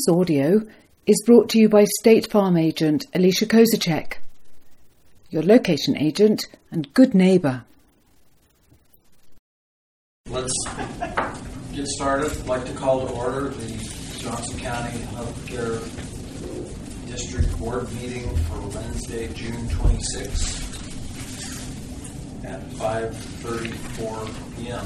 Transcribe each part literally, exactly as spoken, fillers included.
This audio is brought to you by State Farm agent Alicia Kozacek, your location agent and good neighbour. Let's get started. I'd like to call to order the Johnson County Healthcare District Board meeting for Wednesday, June twenty-sixth at five thirty-four p.m.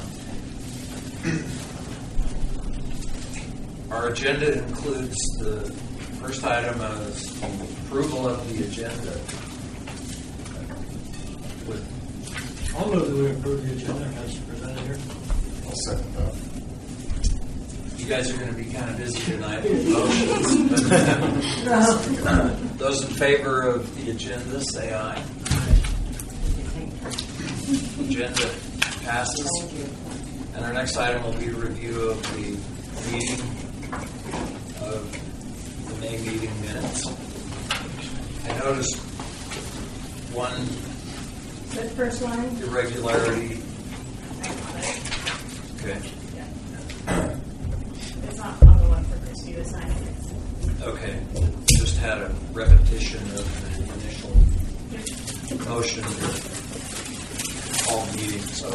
Our agenda includes the first item as approval of the agenda. With I'll move that we approve the agenda as presented here. I'll second that. You guys are going to be kind of busy tonight with motions. But those in favor of the agenda, say aye. Agenda passes. And our next item will be a review of the meeting, of the May meeting minutes. I noticed one The first one? irregularity. Okay. It's not on the one for Christy to sign. Okay. Just had a repetition of the initial motion to call the meeting. So,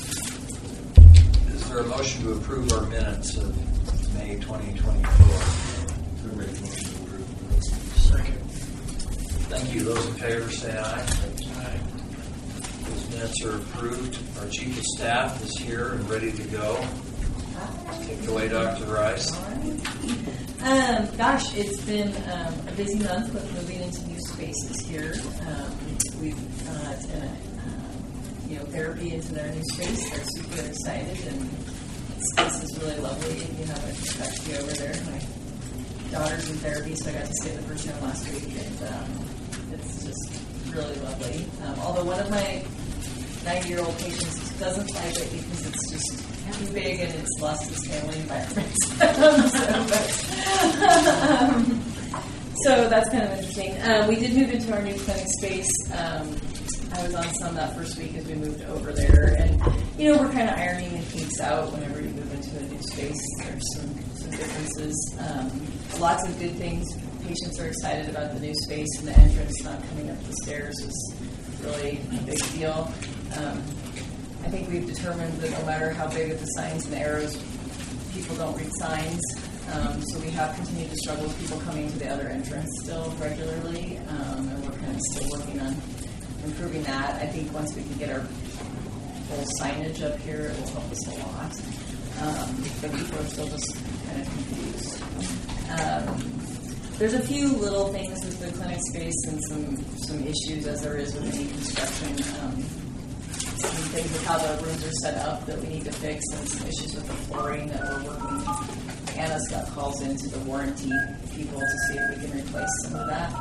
is there a motion to approve our minutes of May twenty twenty-four? Make a motion to approve the minutes. Second. Thank you. Those in favor say aye. Aye. Those minutes are approved. Our Chief of Staff is here and ready to go. Take it away, Doctor Rice. Um, gosh, it's been um, a busy month with moving into new spaces here. Um, we've got uh, uh, you know, therapy into their new space. They're super excited, and the space is really lovely. If you haven't got to be over there, my daughter's in therapy, so I got to stay the first time last week, and um, it's just really lovely. Um, although one of my ninety-year-old patients doesn't like it because it's just too big and it's lost its family environment. so, but, um, so that's kind of interesting. Um, we did move into our new clinic space. Um, I was on some that first week as we moved over there, and you know, we're kind of ironing the kinks out whenever you move into a new space. There's some, some differences. Um, lots of good things. Patients are excited about the new space, and the entrance not coming up the stairs is really a big deal. Um, I think we've determined that no matter how big of the signs and the arrows, people don't read signs. Um, so we have continued to struggle with people coming to the other entrance still regularly, um, and we're kind of still working on improving that. I think once we can get our full signage up here, it will help us a lot. Um, but people are still just kind of confused. Um, there's a few little things with the clinic space and some, some issues, as there is with any construction. Um, Some things with how the rooms are set up that we need to fix, and some issues with the flooring that we're working. Anna's got calls into the warranty people to see if we can replace some of that.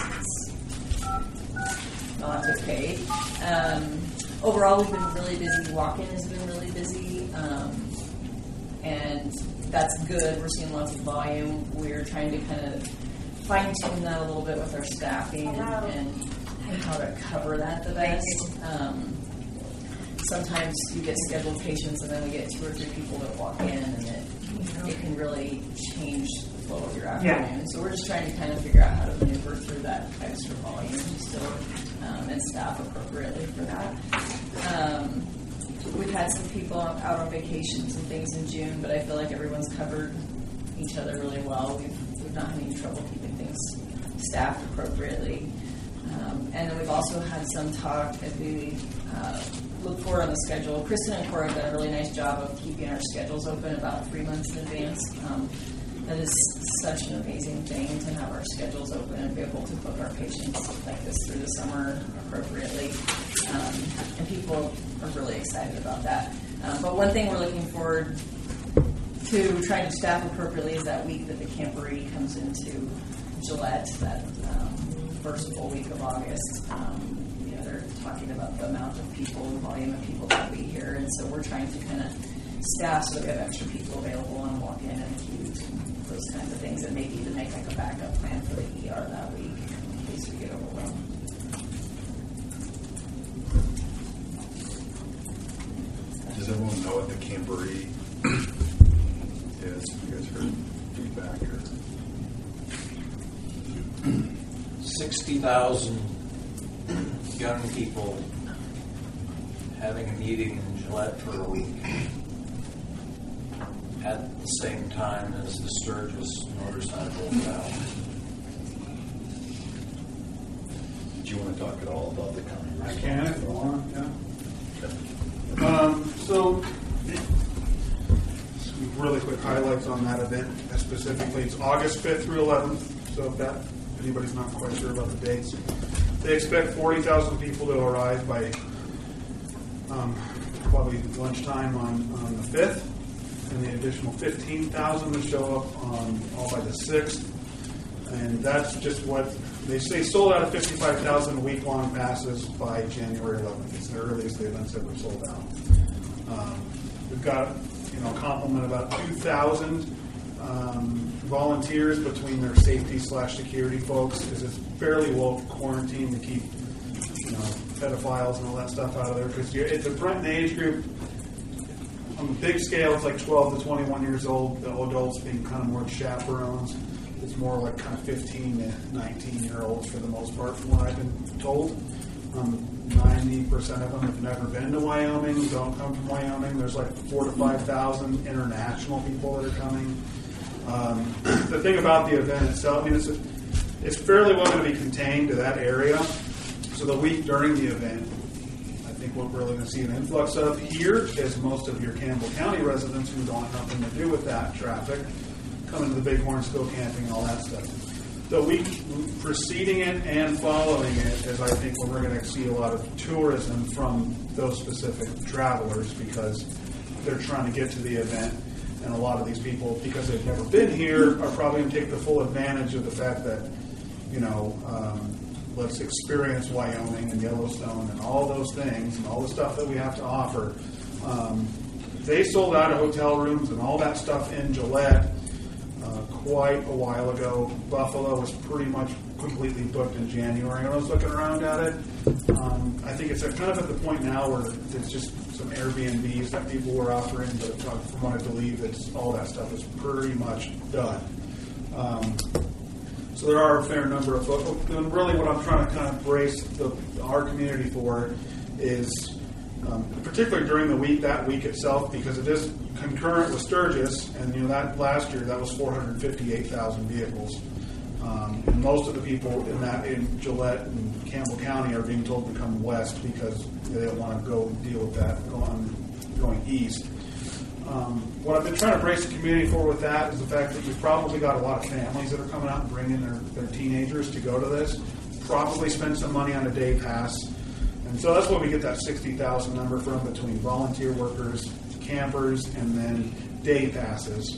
It's not okay. Um, overall, we've been really busy. Walk-in has been really busy, um, and that's good. We're seeing lots of volume. We're trying to kind of fine-tune that a little bit with our staffing and, and how to cover that the best. Um, Sometimes you get scheduled patients, and then we get two or three people that walk in, and it, it can really change the flow of your afternoon. Yeah. So we're just trying to kind of figure out how to maneuver through that extra volume still, um, and staff appropriately for that. Um, we've had some people out on vacations and things in June, but I feel like everyone's covered each other really well. We've, we've not had any trouble keeping things staffed appropriately. Um, and then we've also had some talk as we uh, look forward on the schedule. Kristen and Cora have done a really nice job of keeping our schedules open about three months in advance. Um, that is such an amazing thing to have our schedules open and be able to book our patients like this through the summer appropriately. Um, and people are really excited about that. Um, but one thing we're looking forward to trying to staff appropriately is that week that the Camporee comes into Gillette, that um, first full week of August. Um, you know, they're talking about the amount of people, the volume of people that will be here, and so we're trying to kind of staff so that we have extra people available on walk-in and acute, and those kinds of things, and maybe even make like a backup plan for the E R that week in case we get overwhelmed. Does everyone know what the Camporee is? You guys heard? feedback or? sixty thousand young people having a meeting in Gillette for a week at the same time as the Sturgis motorcycle rally. Do you want to talk at all about the county? I can if you want, yeah. Um, so, some really quick highlights on that event. Uh, Specifically, it's August fifth through eleventh. So if that if anybody's not quite sure about the dates, they expect forty thousand people to arrive by um, probably lunchtime on, on the fifth, and the additional fifteen thousand to show up on all by the sixth. And that's just what they say. Sold out of fifty-five thousand week-long passes by January eleventh. It's the earliest the event's ever sold out. Um, we've got, you know, a complement of about two thousand um, volunteers between their safety slash security folks, because it's fairly well quarantined to keep, you know, pedophiles and all that stuff out of there. Because it's a Brenton age group. On the big scale, it's like twelve to twenty-one years old. The adults being kind of more chaperones. It's more like kind of fifteen to nineteen year olds for the most part, from what I've been told. Um, ninety percent of them have never been to Wyoming, don't come from Wyoming. There's like four to five thousand international people that are coming. Um, the thing about the event itself, I mean, it's, a, it's fairly well going to be contained to that area. So the week during the event, I think what we're really going to see an influx of here is most of your Campbell County residents who don't have nothing to do with that traffic, coming to the Bighorns, go camping, all that stuff. The week preceding it and following it is, I think, where we're going to see a lot of tourism from those specific travelers, because they're trying to get to the event. And a lot of these people, because they've never been here, are probably going to take the full advantage of the fact that, you know, um, let's experience Wyoming and Yellowstone and all those things and all the stuff that we have to offer. Um, they sold out of hotel rooms and all that stuff in Gillette Uh, quite a while ago. Buffalo was pretty much completely booked in January. I was looking around at it. Um, I think it's kind of at the point now where it's just some Airbnbs that people were offering, but uh, from what I believe, it's all that stuff is pretty much done. Um, so there are a fair number of folks. And really what I'm trying to kind of brace the, our community for is, um, particularly during the week, that week itself, because it is concurrent with Sturgis, and you know that last year that was four hundred fifty-eight thousand vehicles, um, and most of the people in that in Gillette and Campbell County are being told to come west because they don't want to go deal with that going going east. Um, what I've been trying to brace the community for with that is the fact that you've probably got a lot of families that are coming out and bringing their, their teenagers to go to this. Probably spend some money on a day pass, and so that's where we get that sixty thousand number from, between volunteer workers, campers, and then day passes.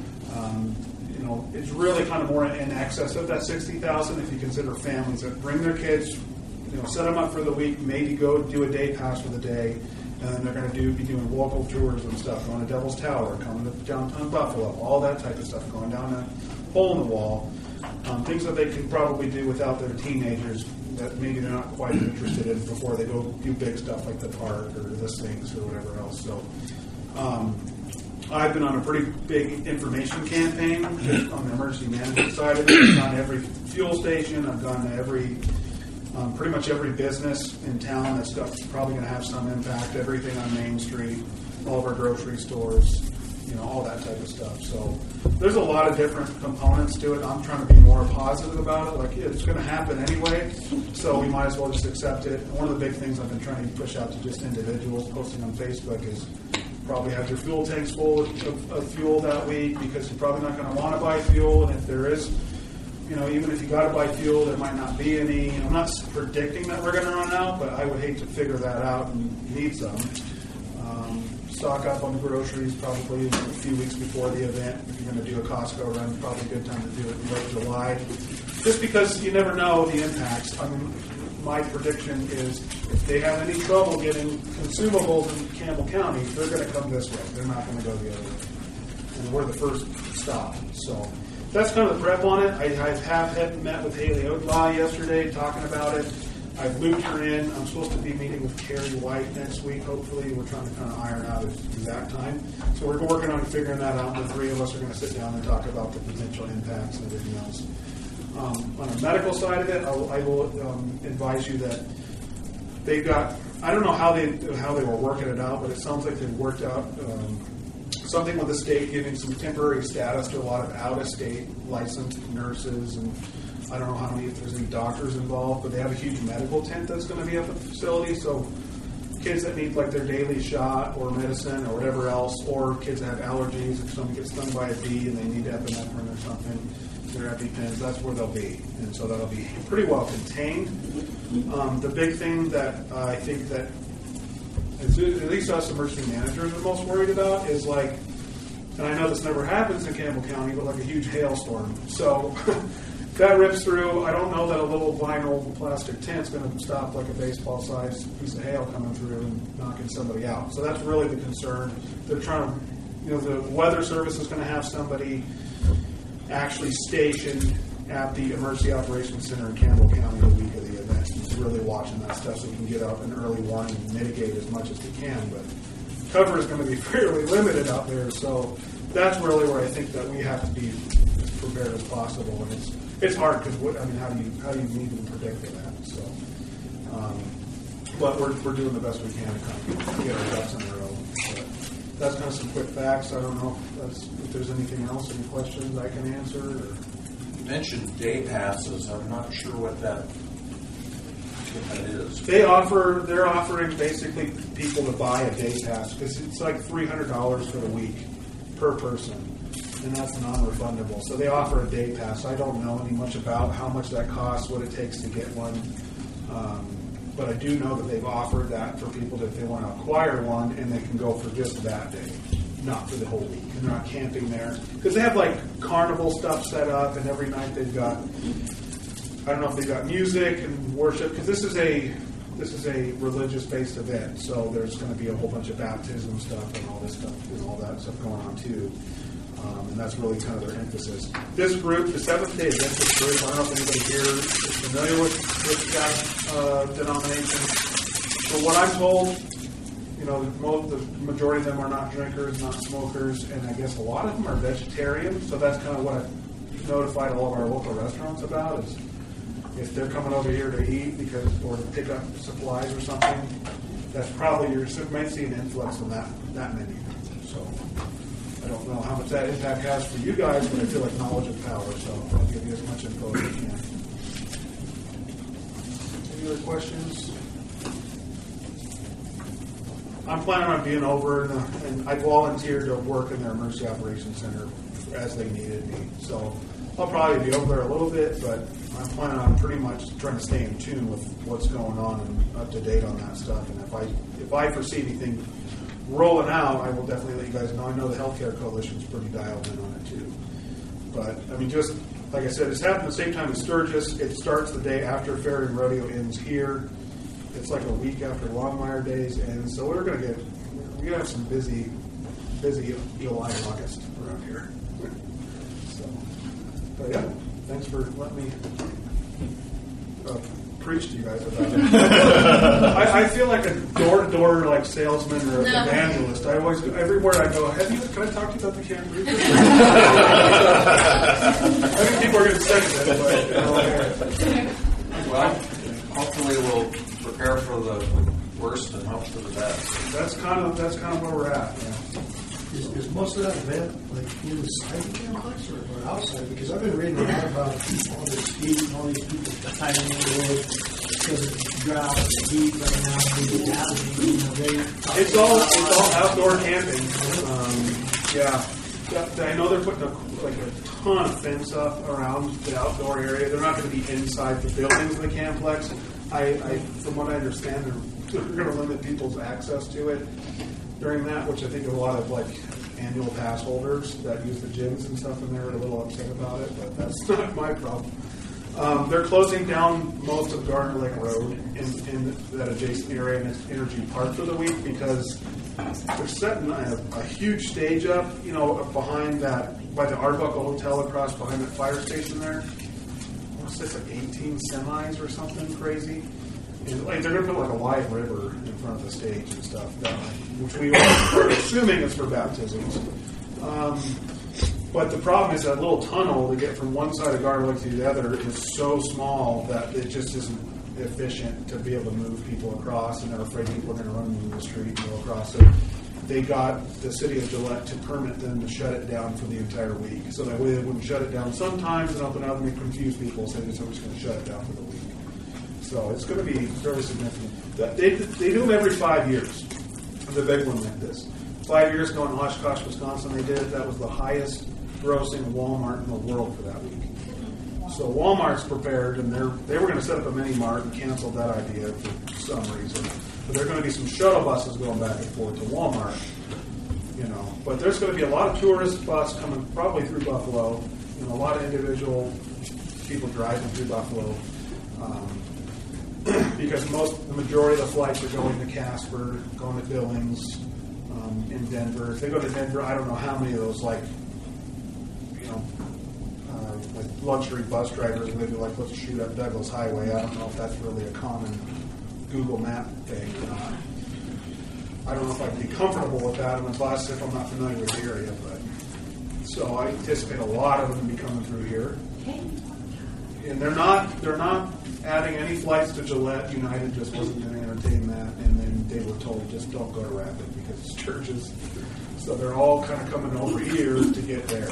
Um, you know, it's really kind of more in excess of that sixty thousand if you consider families that bring their kids, you know, set them up for the week, maybe go do a day pass for the day, and then they're going to do be doing local tours and stuff, going to Devil's Tower, coming to downtown Buffalo, all that type of stuff, going down a hole in the wall, um, things that they can probably do without their teenagers that maybe they're not quite interested in before they go do big stuff like the park or the Sphinx or whatever else. So. Um, I've been on a pretty big information campaign just on the emergency management side of it. I've gone to every fuel station. I've gone to every, um, pretty much every business in town. That stuff's probably going to have some impact. Everything on Main Street, all of our grocery stores, you know, all that type of stuff. So there's a lot of different components to it. I'm trying to be more positive about it. Like, yeah, it's going to happen anyway, so we might as well just accept it. One of the big things I've been trying to push out to just individuals posting on Facebook is probably have your fuel tanks full of, of fuel that week, because you're probably not going to want to buy fuel. And if there is, you know, even if you got to buy fuel, there might not be any. I'm not predicting that we're going to run out, but I would hate to figure that out and need some. Um, stock up on the groceries probably a few weeks before the event. If you're going to do a Costco run, probably a good time to do it in late July. Just because you never know the impacts. I mean, my prediction is if they have any trouble getting consumables in Campbell County, they're going to come this way. They're not going to go the other way. And we're the first stop. So that's kind of the prep on it. I, I have had met with Haley Odlaw yesterday talking about it. I've looped her in. I'm supposed to be meeting with Carrie White next week, hopefully. We're trying to kind of iron out his exact time. So we're working on figuring that out. The three of us are going to sit down and talk about the potential impacts and everything else. Um, on the medical side of it, I'll, I will um, advise you that they've got, I don't know how they how they were working it out, but it sounds like they've worked out um, something with the state giving some temporary status to a lot of out-of-state licensed nurses, and I don't know how many, if there's any doctors involved, but they have a huge medical tent that's going to be at the facility, so kids that need like their daily shot or medicine or whatever else, or kids that have allergies, if somebody gets stung by a bee and they need epinephrine or something, their EpiPens, that's where they'll be. And so that'll be pretty well contained. Um, the big thing that uh, I think that is, at least us emergency managers are most worried about is like, and I know this never happens in Campbell County, but like a huge hailstorm. So if that rips through, I don't know that a little vinyl plastic tent's going to stop like a baseball-sized piece of hail coming through and knocking somebody out. So that's really the concern. They're trying to, you know, the Weather Service is going to have somebody actually stationed at the Emergency Operations Center in Campbell County the week of the event. He's really watching that stuff so we can get out an early warning and mitigate as much as we can. But cover is going to be fairly limited out there, so that's really where I think that we have to be as prepared as possible. And it's it's hard because what I mean, how do you how do you even predict for that? So, um, but we're we're doing the best we can to kind of get our ducks in a row. But that's kind of some quick facts. I don't know if, that's, if there's anything else, any questions I can answer. Or. You mentioned day passes. I'm not sure what that what that is. They offer they're offering basically people to buy a day pass because it's like three hundred dollars for the week per person, and that's non-refundable. So they offer a day pass. I don't know any much about how much that costs, what it takes to get one, um, but I do know that they've offered that for people that if they want to acquire one, and they can go for just that day, not for the whole week, and they're not camping there because they have like carnival stuff set up, and every night they've got, I don't know if they've got music and worship because this is a this is a religious-based event, so there's going to be a whole bunch of baptism stuff and all this stuff and all that stuff going on too. Um, and that's really kind of their emphasis. This group, the Seventh-day Adventist group, I don't know if anybody here is familiar with, with that uh, denomination. But what I'm told, you know, most, the majority of them are not drinkers, not smokers, and I guess a lot of them are vegetarian. So that's kind of what I've notified all of our local restaurants about is if they're coming over here to eat because or to pick up supplies or something, that's probably you might see an influx on that that menu. So I don't know how much that impact has for you guys, but I feel like knowledge is power, so I'll give you as much info as I can. Any other questions? I'm planning on being over, in the, and I volunteered to work in their emergency operations center as they needed me. So I'll probably be over there a little bit, but I'm planning on pretty much trying to stay in tune with what's going on and up to date on that stuff. And if I if I foresee anything rolling out, I will definitely let you guys know. I know the Healthcare Coalition's pretty dialed in on it too. But I mean, just like I said, it's happening at the same time as Sturgis. It starts the day after Fair and Rodeo ends here. It's like a week after Longmire Days ends, so we're gonna get we're gonna have some busy, busy July and August around here. So, but yeah, thanks for letting me uh, preach to you guys about it. I, I feel like a door-to-door like salesman or No. evangelist. I always go everywhere I go. Have you? Can I talk to you about the Camp Reaper? I think people are gonna sense it, but you know, Well, hopefully we'll prepare for the worst and hope for the best. that's kind of that's kind of where we're at. Yeah. Is, is most of that event like inside the complex or, or outside? Because I've been reading a lot about all this heat and all these people dying on the road because of the drought and heat right now. People gathering, you know, they It's all it's all outdoor camping. Um, yeah. Yeah, I know they're putting a, like a ton of fence up around the outdoor area. They're not going to be inside the buildings of the complex. I, I from what I understand, they're, they're going to limit people's access to it during that, which I think a lot of like annual pass holders that use the gyms and stuff in there are a little upset about it, but that's not my problem. Um, they're closing down most of Gardner Lake Road in, in that adjacent area and it's Energy Park for the week because they're setting a, a huge stage up, you know, behind that, by the Arbuckle Hotel across behind that fire station there. What's this, like eighteen semis or something crazy? And like they're going to put like a wide river in front of the stage and stuff, that, which we are assuming is for baptisms. Um, but the problem is that little tunnel to get from one side of Garden Lake to the other is so small that it just isn't efficient to be able to move people across, and they're afraid people are going to run into the street and go across it. They got the city of Gillette to permit them to shut it down for the entire week. So that way they wouldn't shut it down sometimes and open up and confuse people, saying so we're just going to shut it down for the week. So it's going to be very significant. They, they do them every five years, the big one like this. Five years ago in Oshkosh, Wisconsin, they did it. That was the highest grossing Walmart in the world for that week. So Walmart's prepared, and they're they were going to set up a mini mart and canceled that idea for some reason. But there are going to be some shuttle buses going back and forth to Walmart, you know. But there's going to be a lot of tourist bus coming probably through Buffalo, and a lot of individual people driving through Buffalo, um, because most the majority of the flights are going to Casper, going to Billings, um, in Denver. If they go to Denver, I don't know how many of those like, you know. Uh, like luxury bus drivers, maybe like let's shoot up Douglas Highway. I don't know if that's really a common Google Map thing or not. I don't know if I'd be comfortable with that on a bus if I'm not familiar with the area. But so I anticipate a lot of them to be coming through here, and they're not they're not adding any flights to Gillette. United just wasn't going to entertain that, and then they were told just don't go to Rapid because it's churches. So they're all kind of coming over here to get there.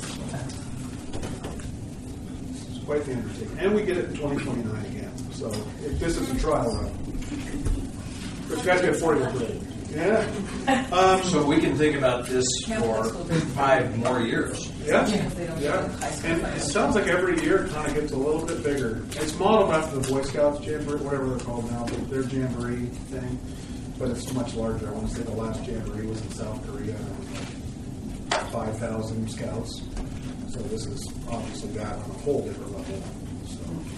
Quite the undertaking. And we get it in twenty twenty-nine again. So if this is a trial run. But you guys get forty to three. Yeah. Um, So we can think about this for five more years. yeah. They don't Yeah. go to high school And it finals. sounds like every year it kind of gets a little bit bigger. It's modeled after the Boy Scouts Jamboree, whatever they're called now, but their Jamboree thing. But it's much larger. I want to say the last Jamboree was in South Korea. five thousand scouts. So this is obviously that on a whole different level. So.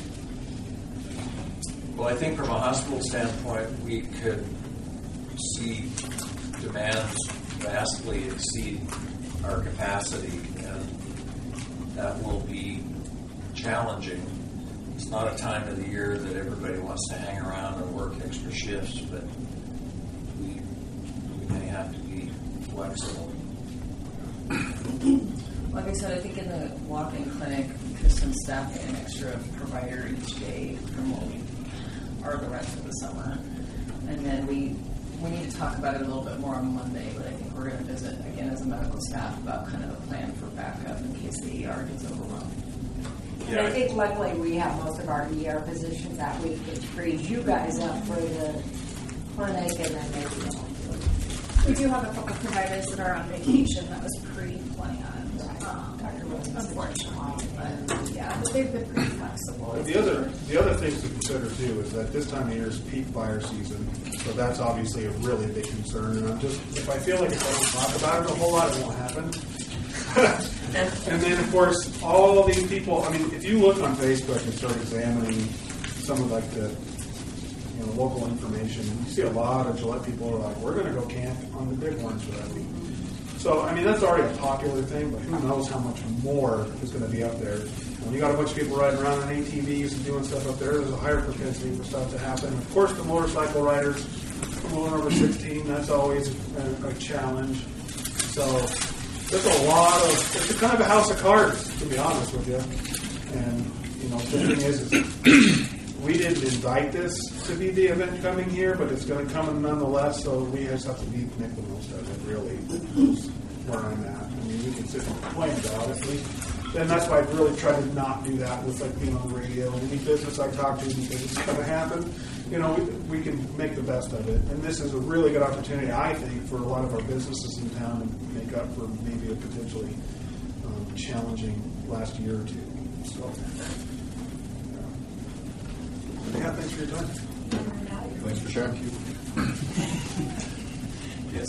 Well, I think from a hospital standpoint, we could see demands vastly exceed our capacity, and that will be challenging. It's not a time of the year that everybody wants to hang around and work extra shifts, but we, we may have to be flexible. Like I said, I think in the walk-in clinic, because some staff get an extra provider each day from what we are the rest of the summer. And then we we need to talk about it a little bit more on Monday, but I think we're going to visit again as a medical staff about kind of a plan for backup in case the E R gets overwhelmed. And I think luckily we have most of our E R positions that week, which frees you guys up for the clinic and then maybe. We do have a couple of providers that are on vacation that was pre-planned, um, unfortunately. But yeah, but they've been pretty flexible. But the other the other things to consider too is that this time of year is peak fire season, so that's obviously a really big concern. And I'm just if I feel like if I don't talk about it a whole lot, it won't happen. And then of course all these people. I mean, if you look on Facebook and start examining some of like the you know local information, you see a lot of Gillette people are like, we're going to go camp on the big ones for that week. So, I mean, that's already a popular thing, but who knows how much more is going to be up there. When you got a bunch of people riding around on A T Vs and doing stuff up there, there's a higher propensity for stuff to happen. Of course, the motorcycle riders going over sixteen, that's always a, a challenge. So, there's a lot of, it's a kind of a house of cards, to be honest with you. And, you know, the thing is, is we didn't invite this to be the event coming here, but it's going to come nonetheless, so we just have to be, make the most of it, really, is where I'm at. I mean, we can sit and complain about it, obviously. And that's why I really try to not do that with, like, being on the radio. Any business I talk to, because it's going to happen, you know, we, we can make the best of it. And this is a really good opportunity, I think, for a lot of our businesses in town to make up for maybe a potentially um, challenging last year or two. So, yeah, thanks for your time. Thanks for sharing. Yes.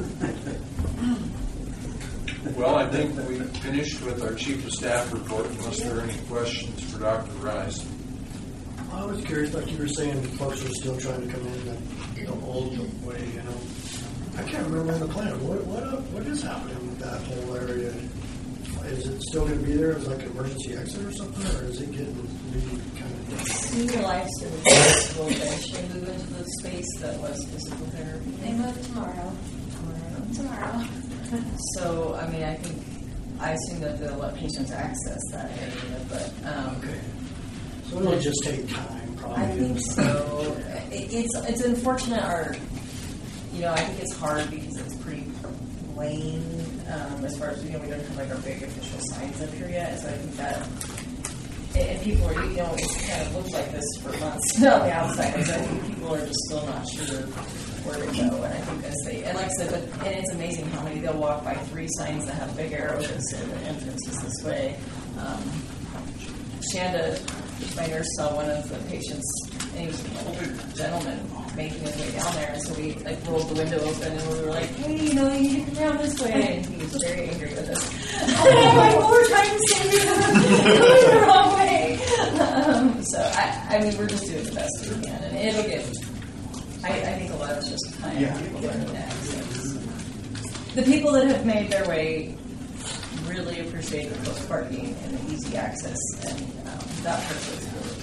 Well, I think we finished with our Chief of Staff report, unless there are any questions for Doctor Rice. I was curious, like you were saying, folks are still trying to come in the, the old way, you know. I can't remember the plan. What what uh, what is happening with that whole area? is it still going to be there as like an emergency exit or something, or is it getting really kind of? Senior Lifestyle will eventually move into the space that was physical therapy. They move tomorrow. Tomorrow. So, I mean, I think, I assume that they'll let patients access that area, but, um, Okay. So it'll just take time, probably. I think so. It, it's, it's unfortunate, or, you know, I think it's hard because it's pretty plain, um, as far as, you know, we don't have like our big official signs up here yet, so I think that, and, and people are, you know, it's kind of looked like this for months on the outside, so I think people are just still not sure where to go, and I think as they, and like I said, but, and it's amazing how many they'll walk by three signs that have big arrows that say the entrance is this way. Um, Shanda, my nurse, saw one of the patients, and he was an older gentleman making his way down there, and so we like rolled the window open, and we were like, hey, you know, you need to come around this way, and he was very angry with us. And I'm like, well, we're trying to save you, going the wrong way. Um, so, I, I mean, we're just doing the best we can, and it'll get, I, I think a lot of it's just time. Yeah. People learning access. The people that have made their way really appreciate the close parking and the easy access, and um, that part was really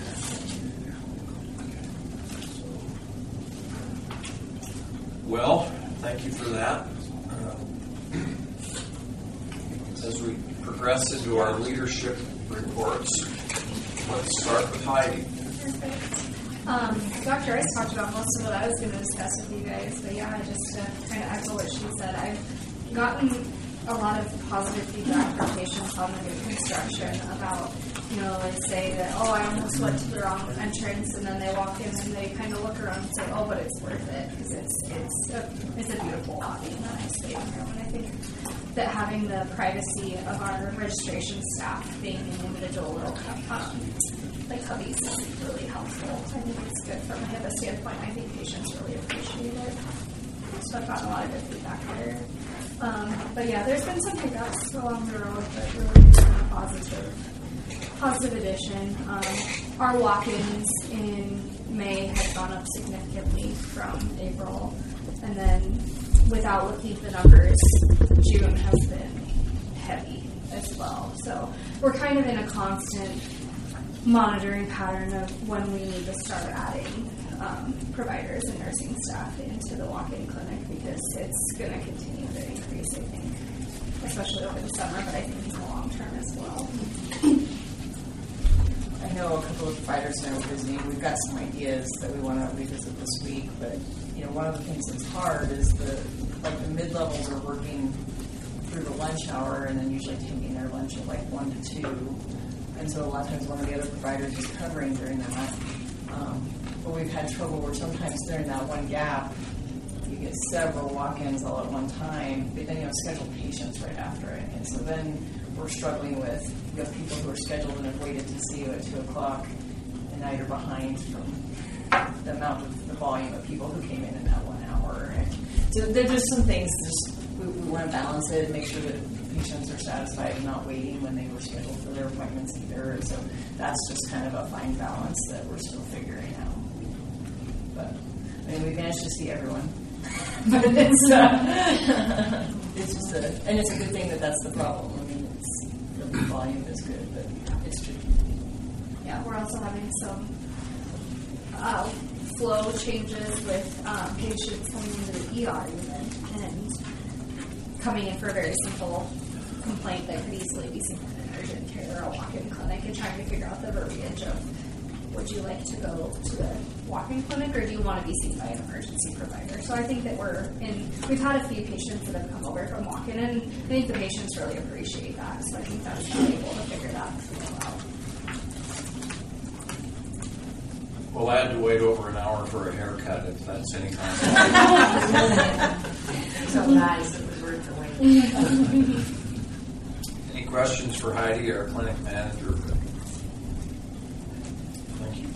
good. Well, thank you for that. Uh, As we progress into our leadership reports, let's start with Heidi. Um, Doctor Rice talked about most of what I was going to discuss with you guys, but yeah, just to kind of echo what she said, I've gotten a lot of positive feedback from patients on the new construction about, you know, they say that, oh, I almost went to the wrong entrance, and then they walk in and they kind of look around and say, oh, but it's worth it, because it's it's a, it's a beautiful lobby and a nice waiting room, and I think that having the privacy of our registration staff being in individual little um, like hubbies is really helpful. I think it's good from a HIPAA standpoint. I think patients really appreciate it. So I've gotten a lot of good feedback there. Um, but yeah, there's been some hiccups along the road, but really it's been a positive, positive addition. Um, our walk-ins in May had gone up significantly from April, and then without looking at the numbers, June has been heavy as well. So we're kind of in a constant monitoring pattern of when we need to start adding um, providers and nursing staff into the walk-in clinic, because it's going to continue to increase, I think, especially over the summer, but I think in the long term as well. I know a couple of providers that are visiting. We've got some ideas that we want to revisit this week, but you know, one of the things that's hard is the like the mid-levels are working through the lunch hour and then usually taking their lunch at like one to two. And so a lot of times one of the other providers is covering during that. Um, but we've had trouble where sometimes during that one gap, you get several walk-ins all at one time, but then you have scheduled patients right after it. And so then we're struggling with, you have people who are scheduled and have waited to see you at two o'clock, and now you're behind from the amount of the volume of people who came in in that one hour. And so there's just some things, just, we, we want to balance it and make sure that patients are satisfied and not waiting when they were scheduled for their appointments either. And so that's just kind of a fine balance that we're still figuring out. But I mean, we managed to see everyone. But it's uh, it's just a, and it's a good thing that that's the problem. I mean, it's the volume is good, but it's tricky. Yeah, we're also having some uh, flow changes with um, patients coming into the E R unit and coming in for a very simple complaint that could easily be seen in an urgent care or a walk-in clinic, and trying to figure out the verbiage of, would you like to go to the walk-in clinic, or do you want to be seen by an emergency provider? So I think that we're in, we've had a few patients that have come over from walk-in, and I think the patients really appreciate that, so I think that's valuable to figure that out. Well, I had to wait over an hour for a haircut, if that's any kind of... So nice, it was worth the wait. Any questions for Heidi, our clinic manager? Thank you.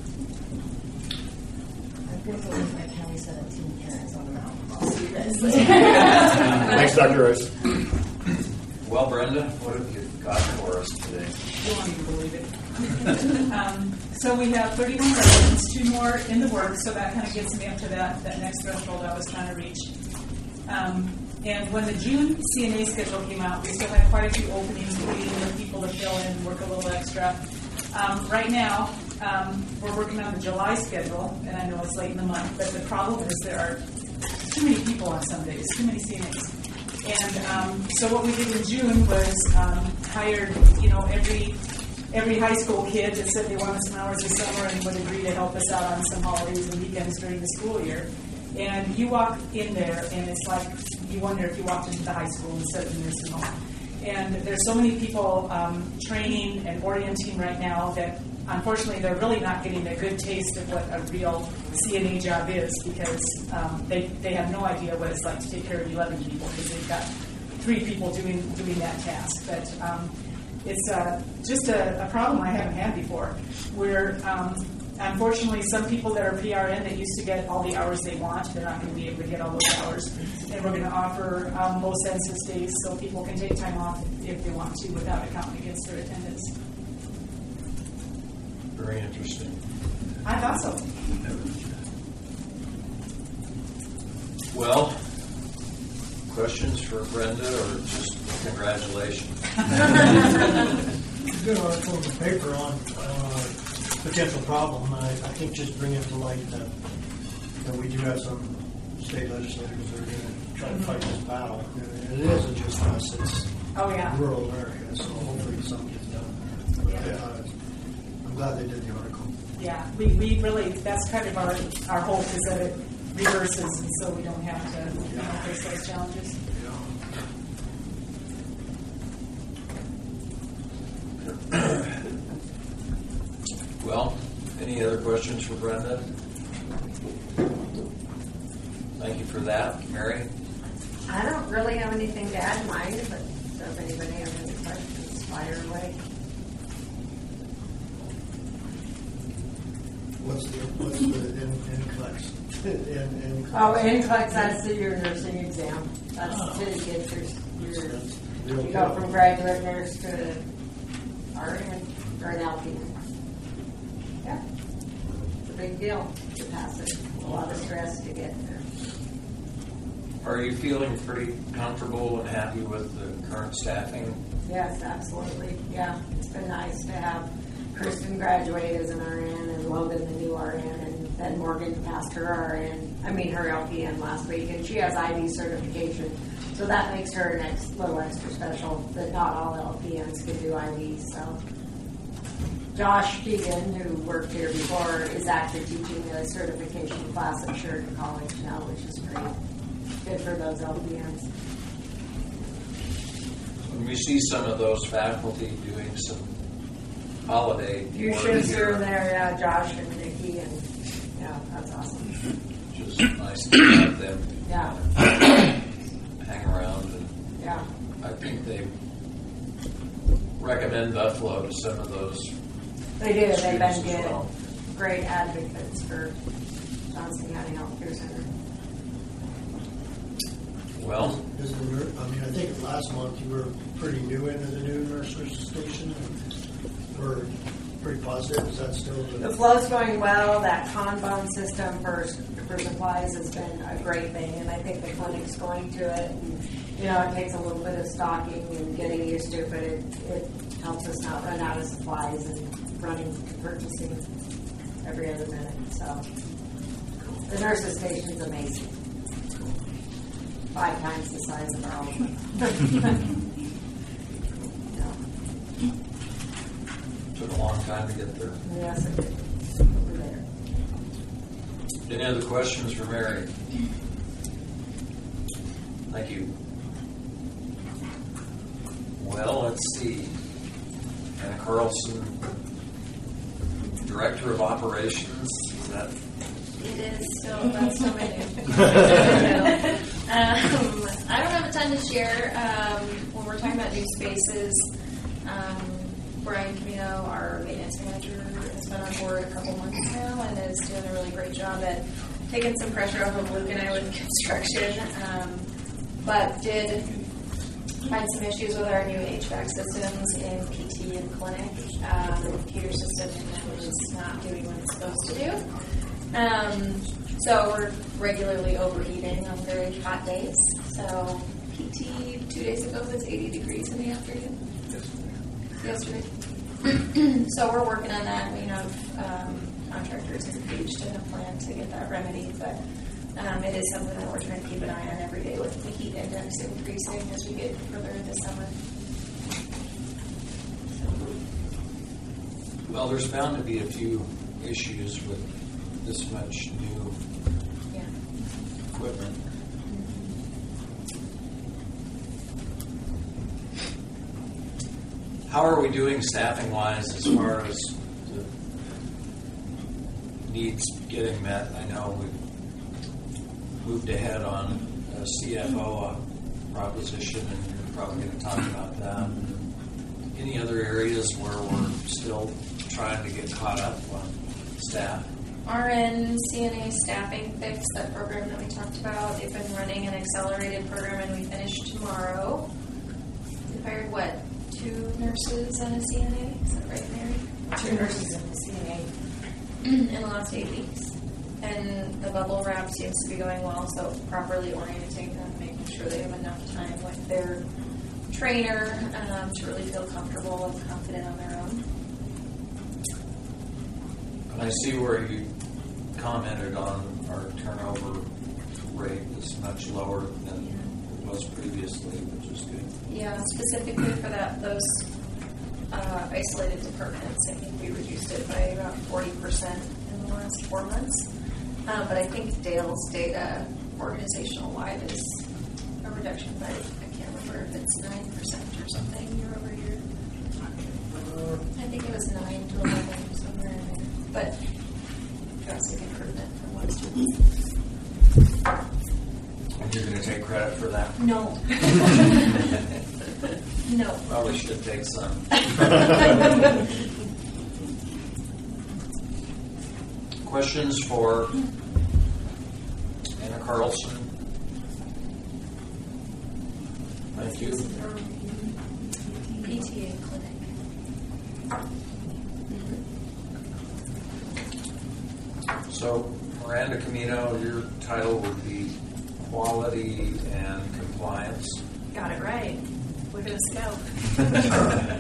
I'm grateful with my County seventeen parents on the mountain. I'll see you guys later. Thanks, Doctor Rice. Well, Brenda, what have you got for us today? You won't even believe it. um, so we have thirty-one residents, two more in the works, so that kind of gets me up to that, that next threshold I was trying to reach. Um, And when the June C N A schedule came out, we still had quite a few openings, waiting for people to fill in, work a little extra. Um, right now, um, we're working on the July schedule, and I know it's late in the month, but the problem is there are too many people on some days, too many C N As. And um, so what we did in June was um, hired, you know, every every high school kid that said they wanted some hours this summer and would agree to help us out on some holidays and weekends during the school year. And you walk in there, and it's like you wonder if you walked into the high school instead of the nursing home. And there's so many people um, training and orienting right now that, unfortunately, they're really not getting a good taste of what a real C N A job is, because um, they, they have no idea what it's like to take care of eleven people, because they've got three people doing doing that task. But um, it's uh, just a, a problem I haven't had before, where um, unfortunately some people that are P R N that used to get all the hours they want, they're not going to be able to get all those hours. And we're going to offer um, low census days so people can take time off if they want to without accounting against their attendance. Very interesting. I thought so. Well, questions for Brenda, or just congratulations? Good article in the paper on uh, potential problem. I, I think just bringing to light that, that we do have some state legislators that are going to try to fight this battle. And it isn't just us, it's Oh, yeah. rural America, so hopefully something gets done. But uh, I'm glad they did the article. Yeah, we, we really, that's kind of our, our hope, is that it reverses, and so we don't have to, you know, face those challenges. Well, any other questions for Brenda? Thank you for that. Mary? I don't really have anything to add to mine, but does anybody have any questions, fire away. What's the, what's the N C L E X? In, in Oh, N C L E X, that's your nursing exam. That's Oh. to get your, your, Real you go good. from graduate nurse to R N or an L P N. Yeah. It's a big deal to pass it. A lot of stress to get there. Are you feeling pretty comfortable and happy with the current staffing? Yes, absolutely. Yeah, it's been nice to have Kristen graduate as an R N and Logan the new R N, and then Morgan passed her R N, I mean her L P N last week, and she has I V certification. So that makes her an ex, little extra special, that not all L P Ns can do I V. So Josh Keegan, who worked here before, is actually teaching a certification class at Sheridan College now, which is great. Good for those L P Ns. When we see some of those faculty doing some holiday Your work shifts here, are there, yeah, Josh and Nikki, and yeah, that's awesome. just nice to have them Yeah, hang around. And yeah. I think they recommend Buffalo to some of those They do. They've students been as good, well. great advocates for Johnson County Health Care Center. Well, Is the nur- I mean, I think last month you were pretty new into the new nursery station. We're pretty positive. Is that still The the? flow's going well. That Kanban system for for supplies has been a great thing, and I think the clinic's going to it. And, you know, it takes a little bit of stocking and getting used to it, but it, it helps us not run out of supplies and running purchasing every other minute. So the nurses station's amazing. Five times the size of our own. Yeah. took a long time to get there. Yes, it did. We're there. Any other questions for Mary? Thank you. Well, let's see. Anna Carlson, Director of Operations. Is that It is still, that's still my name. um, I don't have a ton to share. Um, when we're talking about new spaces, um, Brian Camino, our maintenance manager, has been on board a couple months now and is doing a really great job at taking some pressure off of Luke and I with construction. Um, but did find some issues with our new H V A C systems in P T and clinic. Um, the computer system is not doing what it's supposed to do. Um, so we're regularly overheating on very hot days. So P T two days ago was eighty degrees in the afternoon. Yesterday. So we're working on that. We have um, contractors engaged in a plan to get that remedied, but um, it is something that we're trying to keep an eye on every day with the heat index increasing as we get further into summer. Well, there's bound to be a few issues with this much new Yeah. equipment. How are we doing staffing-wise as far as the needs getting met? I know we've moved ahead on a C F O proposition, and you're probably going to talk about that. Any other areas where we're still trying to get caught up on staff? R N C N A staffing fix, that program that we talked about. They've been running an accelerated program, and we finish tomorrow. We hired what? Two nurses and a C N A? Is that right, Mary? Two nurses and a C N A. In the last eight weeks. And the bubble wrap seems to be going well, so properly orienting them, making sure they have enough time with their trainer um, to really feel comfortable and confident on their own. And I see where you commented on our turnover rate is much lower than it was previously, which is good. Yeah, specifically for that, those uh, isolated departments, I think we reduced it by about forty percent in the last four months. Uh, but I think Dale's data, organizational-wide, is a reduction by, I can't remember if it's nine percent or something year over year. I think it was nine to eleven, somewhere in there. But drastic improvement from last year. And you're going to take credit for that? No. No. Probably should take some. Questions for Anna Carlson? Thank you. P T A clinic. So, Miranda Camino, your title would be Quality and Compliance. Got it right. Look at us go.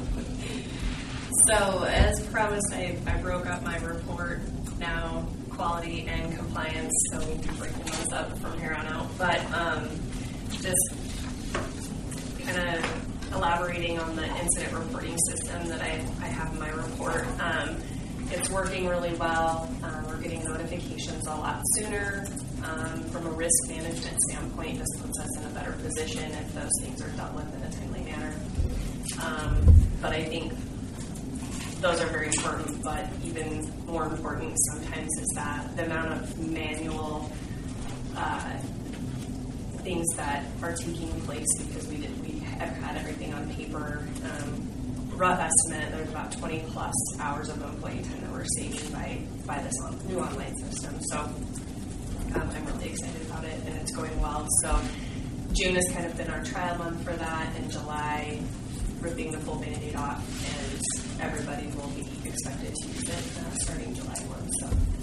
So, as promised, I, I broke up my report now, quality and compliance, so we'll be breaking those up from here on out. But um, just kind of elaborating on the incident reporting system that I, I have in my report. Um, it's working really well. Um, we're getting notifications a lot sooner. Um, from a risk management standpoint, this puts us in a better position if those things are dealt with in a timely manner. Um, but I think those are very important, but even more important sometimes is that the amount of manual uh, things that are taking place because we did we have had everything on paper. Um, rough estimate, there's about twenty plus hours of employee time that we're saving by by this on, new online system. So um, I'm really excited about it, and it's going well. So June has kind of been our trial month for that, and July ripping the full Band-Aid off, and everybody will be expected to use it uh, starting July first. So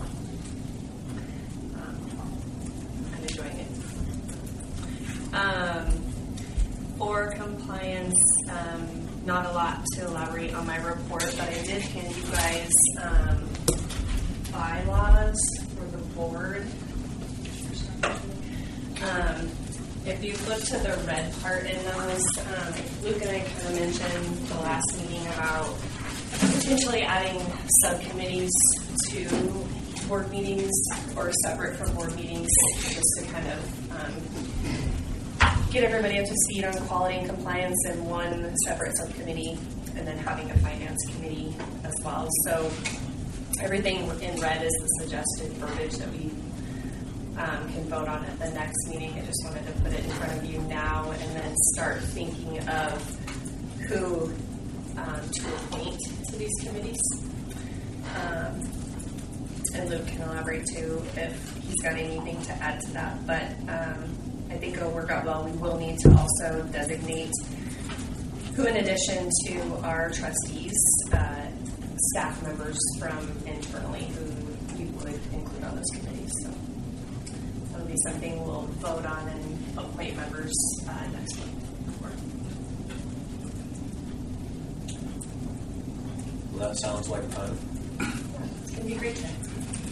um, I'm enjoying it. Um, for compliance, um, not a lot to elaborate on my report, but I did hand you guys um, bylaws for the board. Um, if you look to the red part in those, um, Luke and I kind of mentioned the last meeting about potentially adding subcommittees to board meetings or separate from board meetings, just to kind of um, get everybody up to speed on quality and compliance in one separate subcommittee, and then having a finance committee as well. So everything in red is the suggested verbiage that we um, can vote on at the next meeting. I just wanted to put it in front of you now and then start thinking of who um, to appoint to these committees. Um, and Luke can elaborate too if he's got anything to add to that. But um, I think it'll work out well. We will need to also designate who, in addition to our trustees, uh, staff members from internally who we would include on those committees. So that'll be something we'll vote on and appoint members uh, next month. Well, that sounds like fun. It's going to be a great time.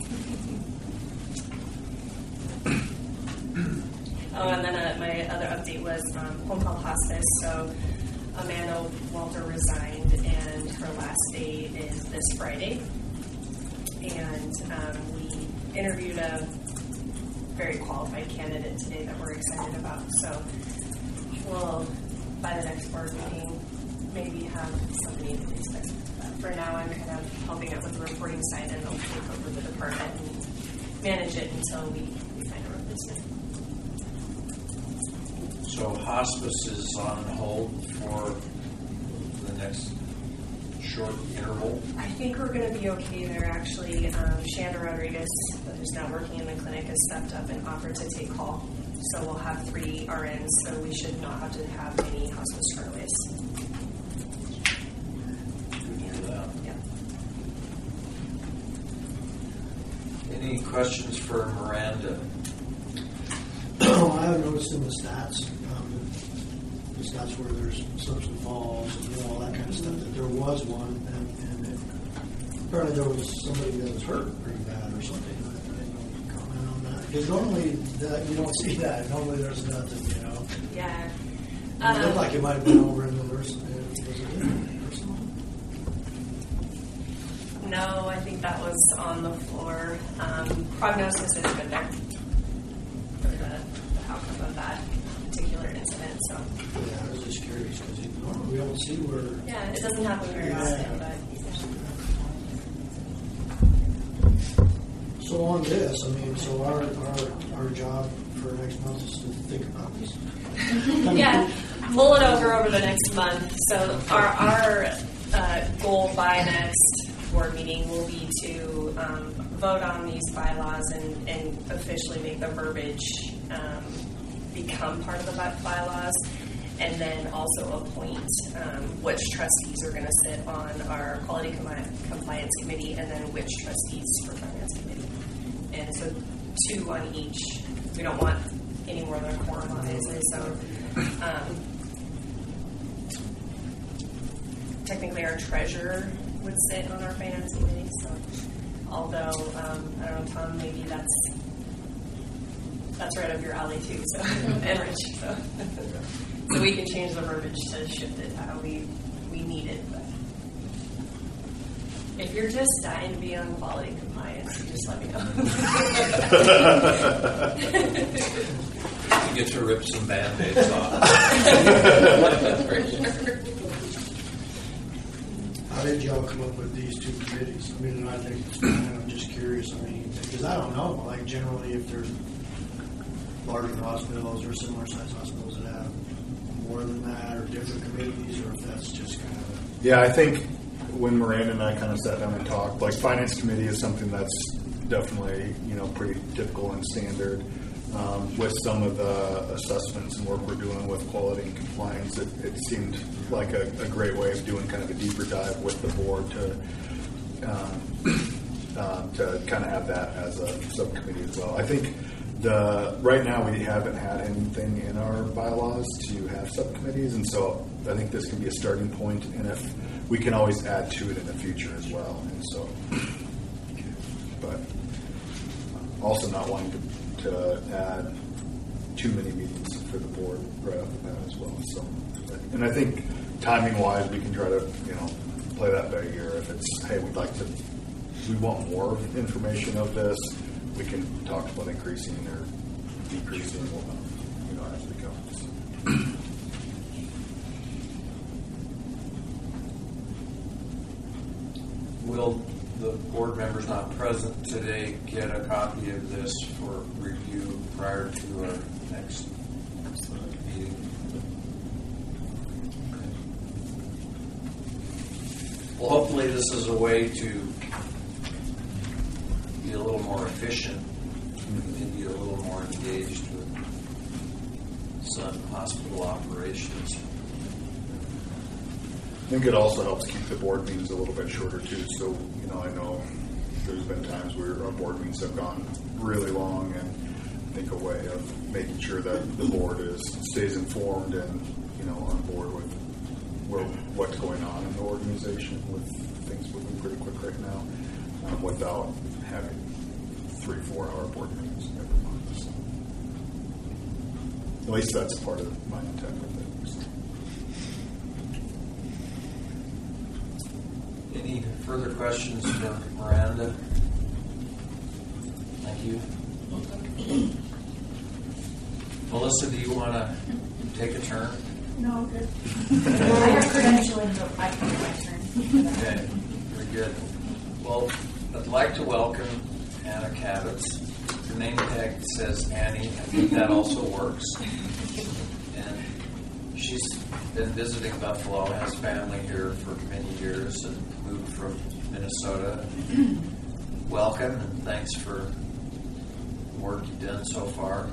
Oh, and then uh, my other update was um, home health hospice. So Amanda Walter resigned, and her last day is this Friday. And um, we interviewed a very qualified candidate today that we're excited about. So we'll, by the next board meeting, maybe have somebody in place. But for now, I'm kind of helping out with the reporting side, and I'll take over the department and manage it until we, we find a replacement. So hospice is on hold for the next short interval? I think we're going to be okay there, actually. Um, Shanda Rodriguez, who's now working in the clinic, has stepped up and offered to take call. So we'll have three R Ns, so we should not have to have any hospice runaways. Good to hear that. Yeah. Any questions for Miranda? I have noticed in the stats, um, the stats where there's slips and falls and you know, all that kind of stuff, that there was one, and, and it, apparently there was somebody that was hurt pretty bad or something. I didn't know if you could comment on that. Because normally that, you don't see that. Normally there's nothing, you know. Yeah. It Um, looked like it might have been over in the nursing home. Was it in the nursing home? No, I think that was on the floor. Um, prognosis is good there for the, the outcome of that particular incident. So Yeah, I was just curious because normally we don't see where. yeah, it doesn't happen very Yeah. often, but. So on this, I mean, so our, our, our job for next month is to think about this. Yeah, mull it over over the next month. So our our uh, goal by next board meeting will be to um, vote on these bylaws and, and officially make the verbiage um, become part of the by- bylaws, and then also appoint um, which trustees are going to sit on our quality com- compliance committee, and then which trustees for finance committee. And so two on each. We don't want any more than a quorum, obviously. So um, technically, our treasurer would sit on our finance committee. So although um, I don't know, Tom, maybe that's that's right up your alley too. So and Rich. So. So we can change the verbiage to shift it how we we need it. But if you're just dying to be on quality compliance, you just let me know. You get to rip some Band-Aids off. For sure. How did y'all come up with these two committees? I mean, I think it's fine. I'm just curious. I mean, because I don't know. Like generally, if there's larger hospitals or similar sized hospitals that have more than that, or different committees, or if that's just kind of. Yeah, I think when Miranda and I kind of sat down and talked, like finance committee is something that's definitely, you know, pretty typical and standard. Um, with some of the assessments and work we're doing with quality and compliance, it, it seemed like a, a great way of doing kind of a deeper dive with the board to um, um, to kind of have that as a subcommittee as well. I think the right now we haven't had anything in our bylaws to have subcommittees, and so I think this can be a starting point, and if we can always add to it in the future as well. And so, but also not wanting to. to add too many meetings for the board right off the bat as well. So, and I think timing-wise, we can try to, you know, play that by ear. If it's, hey, we'd like to, we want more information of this, we can talk about increasing or decreasing, you know, as we go. So. Will the board members not present today get a copy of this for review prior to our next meeting? Okay. Well, hopefully this is a way to be a little more efficient and be a little more engaged with some hospital operations. I think it also helps keep the board meetings a little bit shorter too. So, you know, I know there's been times where our board meetings have gone really long, and think, a way of making sure that the board is stays informed and, you know, on board with where, what's going on in the organization, with things moving pretty quick right now, um, without having three, four hour board meetings every month. So at least that's part of my intent with it. So. Any further questions for Miranda? Thank you. Melissa, do you want to take a turn? No, I'm good. I have credentialing, so I can take my turn. Okay, very good. Well, I'd like to welcome Anna Kavitz. Her name tag says Annie. I think that also works. And she's been visiting Buffalo, has family here for many years, and moved from Minnesota. Welcome, and thanks for the work you've done so far.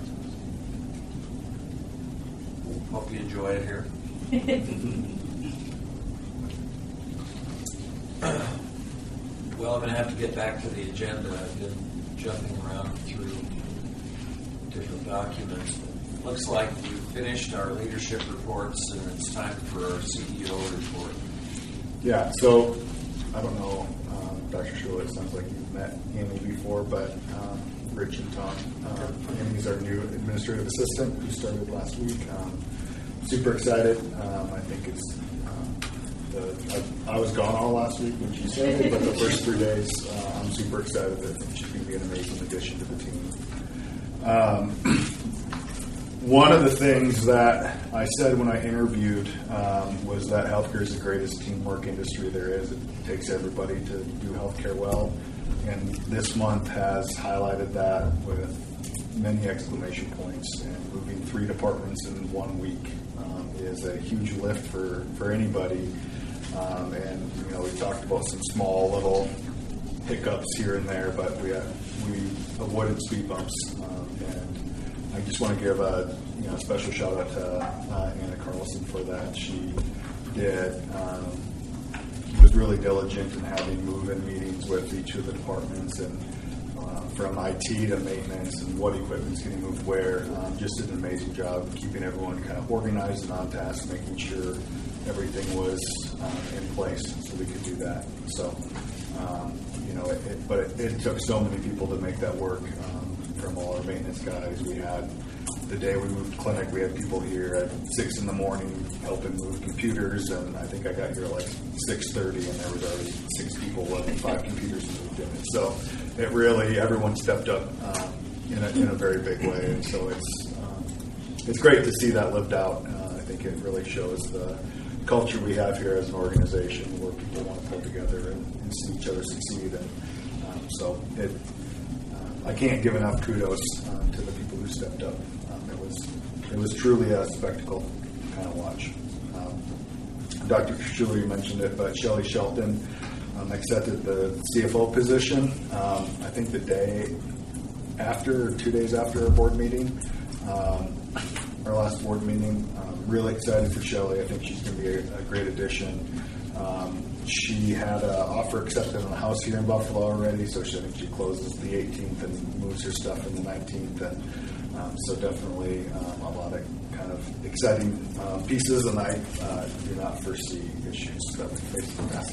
Hope you enjoy it here. Well, I'm going to have to get back to the agenda. I've been jumping around through different documents. It looks like we finished our leadership reports, and it's time for our C E O report. Yeah, so I don't know, um, Doctor Shula, it sounds like you've met Amy before, but um, Rich and Tom, uh, Amy's our new administrative assistant who started last week. Um, super excited. Um, I think it's, um, the, I, I was gone all last week when she started, but the first three days, uh, I'm super excited that she's going to be an amazing addition to the team. Um, One of the things that I said when I interviewed um, was that healthcare is the greatest teamwork industry there is. It takes everybody to do healthcare well. And this month has highlighted that with many exclamation points. And moving three departments in one week um, is a huge lift for, for anybody. Um, and, you know, we talked about some small little hiccups here and there, but we, uh, we avoided speed bumps. Um, and I just want to give a you know special shout out to uh, Anna Carlson for that. She did um, was really diligent in having move-in meetings with each of the departments, and uh, from I T to maintenance and what equipment's getting moved where. Um, just did an amazing job keeping everyone kind of organized and on task, making sure everything was uh, in place so we could do that. So um, you know, it, it, but it, it took so many people to make that work. Um, From all our maintenance guys, we had the day we moved clinic, we had people here at six in the morning helping move computers, and I think I got here at like six thirty, and there was already six people and five computers moved in it. So it really, everyone stepped up um, in, a, in a very big way, and so it's um, it's great to see that lived out. Uh, I think it really shows the culture we have here as an organization, where people want to pull together and, and see each other succeed, and um, so it. I can't give enough kudos um, to the people who stepped up. Um, it was it was truly a spectacle kind of watch. Um, Doctor Schuler mentioned it, but Shelley Shelton um, accepted the C F O position. Um, I think the day after, two days after our board meeting, um, our last board meeting. Um, really excited for Shelley. I think she's going to be a, a great addition. Um, She had an offer accepted on a house here in Buffalo already, so she, I think she closes the eighteenth and moves her stuff in the nineteenth. And um, so definitely um, a lot of kind of exciting uh, pieces, and I uh, do not foresee issues that we face in the past.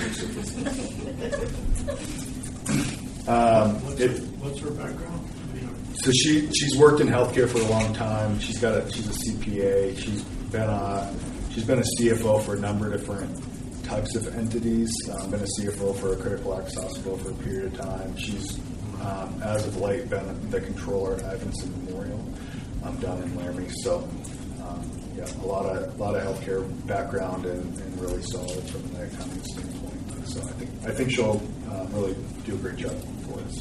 um, what's, it, her, what's her background? So she she's worked in healthcare for a long time. She's got a she's a C P A. She's been a she's been a C F O for a number of different types of entities. Um, been a C F O for a critical access hospital for a period of time. She's, um, as of late, been the controller at Ivanson Memorial um, down in Laramie. So, um, yeah, a lot of a lot of healthcare background and, and really solid from an accounting standpoint. So I think I think she'll um, really do a great job for us.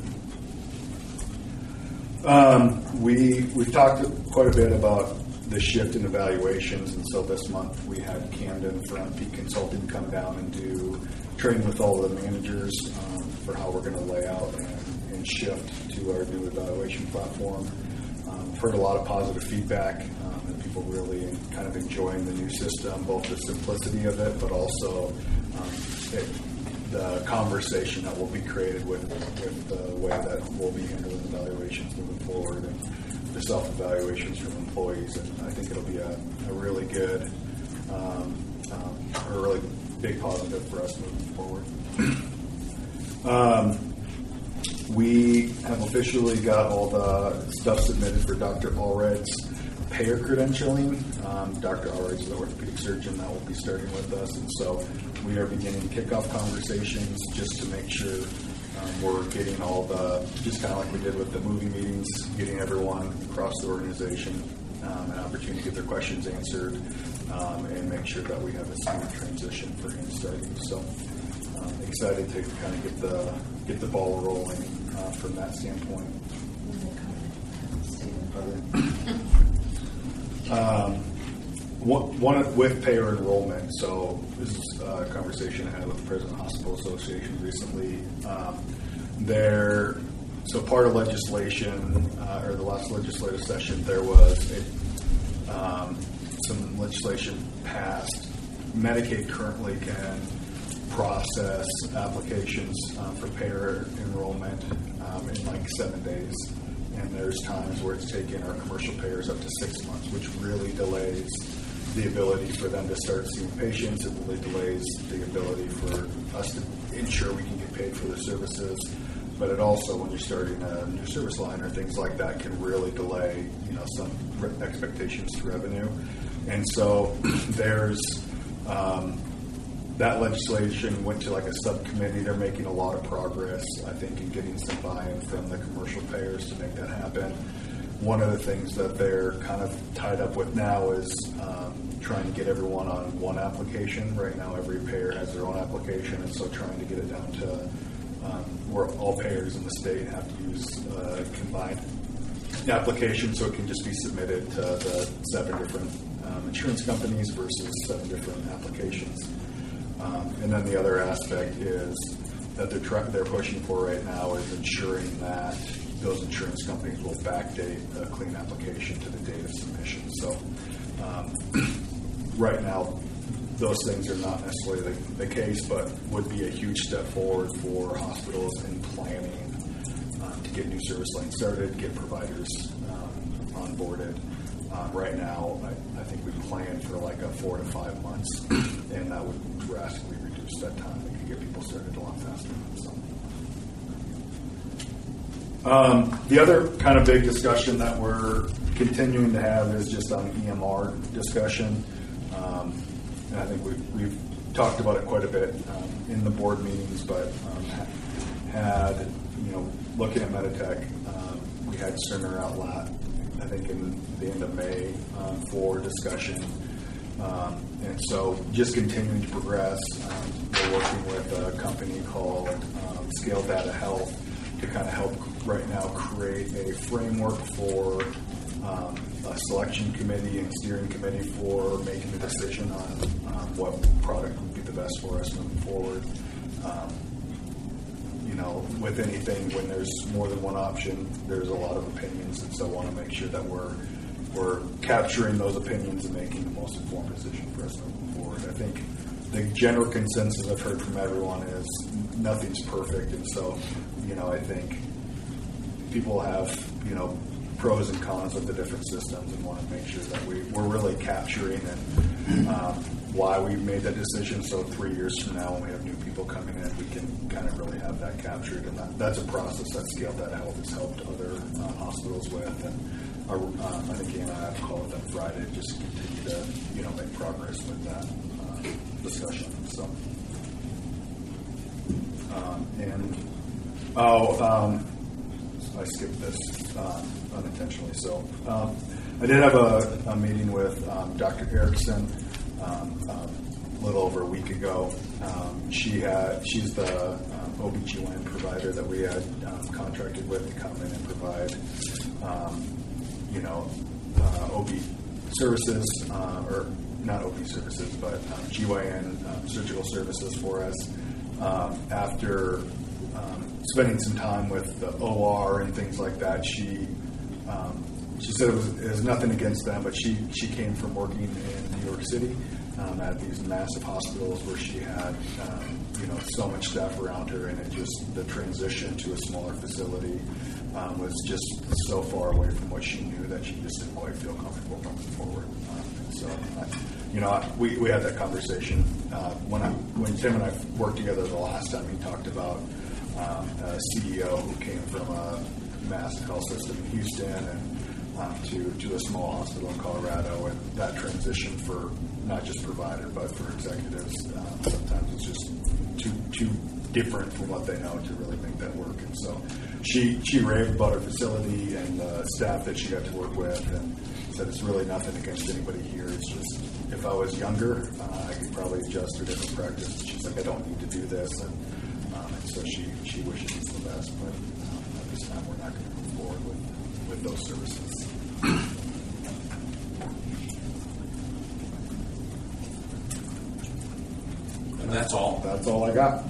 Um, we we've talked quite a bit about the shift in evaluations, and so this month we had Camden from Peak Consulting come down and do training with all of the managers um, for how we're going to lay out and, and shift to our new evaluation platform. Um, I've heard a lot of positive feedback, um, and people really kind of enjoying the new system, both the simplicity of it, but also um, it the conversation that will be created with, with the way that we'll be handling evaluations moving forward and the self-evaluations from employees. And I think it'll be a, a really good, um, um, a really big positive for us moving forward. um, we have officially got all the stuff submitted for Doctor Allred's payer credentialing. Um, Doctor Allred is the orthopedic surgeon that will be starting with us, and so we are beginning kickoff conversations just to make sure um, we're getting all the, just kind of like we did with the movie meetings, getting everyone across the organization um, an opportunity to get their questions answered um, and make sure that we have a smooth transition for him starting. So um, excited to kind of get the get the ball rolling uh, from that standpoint. Um, one, one with payer enrollment. So this is a conversation I had with the President Hospital Association recently. Um, there, so part of legislation, uh, or the last legislative session, there was a, um, some legislation passed. Medicaid currently can process applications um, for payer enrollment um, in like seven days. And there's times where it's taken our commercial payers up to six months, which really delays the ability for them to start seeing patients. It really delays the ability for us to ensure we can get paid for the services. But it also, when you're starting a new service line or things like that, can really delay, you know, some re- expectations to revenue. And so there's um, that legislation went to like a subcommittee. They're making a lot of progress, I think, in getting some buy-in from the commercial payers to make that happen. One of the things that they're kind of tied up with now is um, trying to get everyone on one application. Right now, every payer has their own application, and so trying to get it down to um, where all payers in the state have to use uh, combined application, so it can just be submitted to the seven different um, insurance companies versus seven different applications. Um, and then the other aspect is that they're tra- they're pushing for right now is ensuring that those insurance companies will backdate a clean application to the date of submission. So um, right now, those things are not necessarily the, the case, but would be a huge step forward for hospitals in planning um, to get new service lines started, get providers um, onboarded. Um, right now, I, I think we plan for like a four to five months, and that would drastically reduce that time. We could get people started a lot faster. So. Um, the other kind of big discussion that we're continuing to have is just on E M R discussion. Um, and I think we've, we've talked about it quite a bit um, in the board meetings, but um, had, you know, looking at Meditech, um, we had Cerner out loud, I think in the end of May um, for discussion. Um, and so just continuing to progress. Um, we're working with a company called um, Scale Data Health to kind of help right now create a framework for um, a selection committee and steering committee for making a decision on um, what product would be the best for us moving forward. Um, you know, with anything, when there's more than one option, there's a lot of opinions, and so I want to make sure that we're we're capturing those opinions and making the most informed decision for us moving forward. I think the general consensus I've heard from everyone is nothing's perfect, and so, you know, I think people have, you know, pros and cons of the different systems and want to make sure that we, we're really capturing and um, why we made that decision. So three years from now, when we have new people coming in, we can kind of really have that captured. And that, that's a process that Scale Data Health has helped other uh, hospitals with. And our, um, I think Ian and I have a call with them Friday to just continue to, you know, make progress with that uh, discussion. So, um, and oh, um, I skipped this um, unintentionally. So um, I did have a, a meeting with um, Doctor Erickson um, um, a little over a week ago. Um, she had she's the um, O B G Y N provider that we had um, contracted with to come in and provide um, you know uh, O B services uh, or not O B services but um, G Y N um, surgical services for us um, after. Um, spending some time with the O R and things like that, she um, she said it was, it was nothing against them, but she, she came from working in New York City um, at these massive hospitals where she had, um, you know, so much staff around her, and it just, the transition to a smaller facility um, was just so far away from what she knew that she just didn't quite feel comfortable coming forward. Um, and so, I, you know, I, we, we had that conversation. Uh, when, I, when Tim and I worked together the last time, he talked about um, a C E O who came from a massive health system in Houston and um, to, to a small hospital in Colorado, and that transition for not just provider but for executives, um, sometimes it's just too too different from what they know to really make that work. And so she she raved about her facility and the staff that she got to work with, and said it's really nothing against anybody here. It's just, if I was younger, uh, I could probably adjust to a different practice. She's like, I don't need to do this, and, um, and so she she wishes us the best, but um, at this time we're not going to move forward with with those services. And that's all. That's all I got.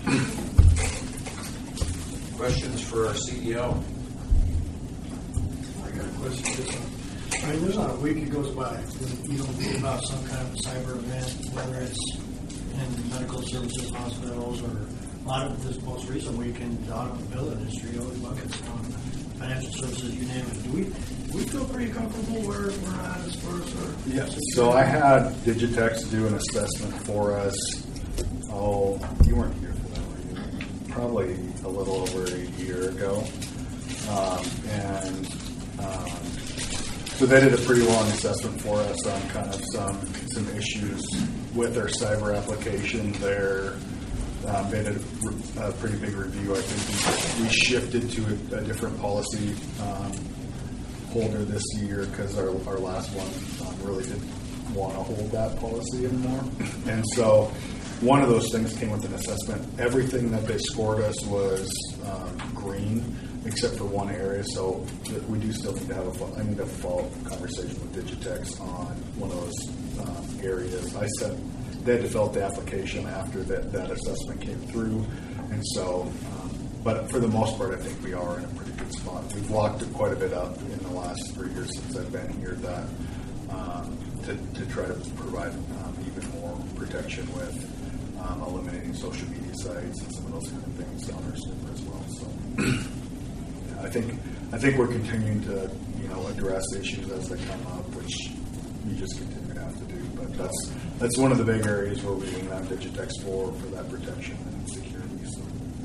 Questions for our C E O? I got a question. I mean, there's not a week that goes by when you don't hear about some kind of cyber event, whether it's in medical services, hospitals, or a lot of this most recent week in the automobile industry. Always buckets on financial services, you name it. Do we do we feel pretty comfortable where we're at as far as our Yes. So I had Digitex do an assessment for us. Oh, you weren't here for that, were you? Probably a little over a year ago. Um, and um, so they did a pretty long assessment for us on kind of some some issues with their cyber application. Their um, they did a, a pretty big review. I think we, we shifted to a, a different policy um, holder this year because our, our last one um, really didn't want to hold that policy anymore. And so one of those things came with an assessment. Everything that they scored us was um, green, except for one area. So we do still need to have a. I need a follow-up conversation with Digitex on one of those um, areas. I said they had to fill out the application after that, that assessment came through, and so. Um, but for the most part, I think we are in a pretty good spot. We've locked it quite a bit up in the last three years since I've been here. That um, to to try to provide um, even more protection with. Um, eliminating social media sites and some of those kind of things on our system as well. So, yeah, I think I think we're continuing to you know address issues as they come up, which we just continue to have to do. But that's that's one of the big areas where we lean on Digitex for for that protection and security. So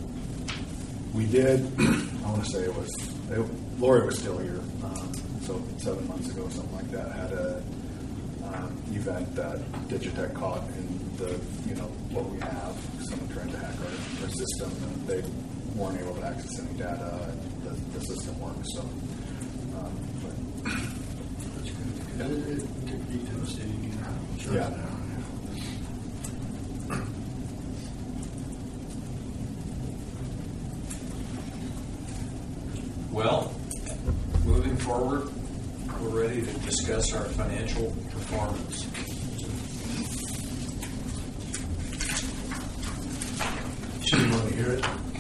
we did. I want to say it was it, Lori was still here, um, so seven months ago, something like that. Had a um, event that Digitech caught in the, you know, what we have, someone trying to hack our, our system, and they weren't able to access any data, and the, the system worked, so. Um, but That's good. Yeah. It, it could be devastating, you know. Sure. Yeah. Well, moving forward, we're ready to discuss our financial performance. Sure you want to hear it?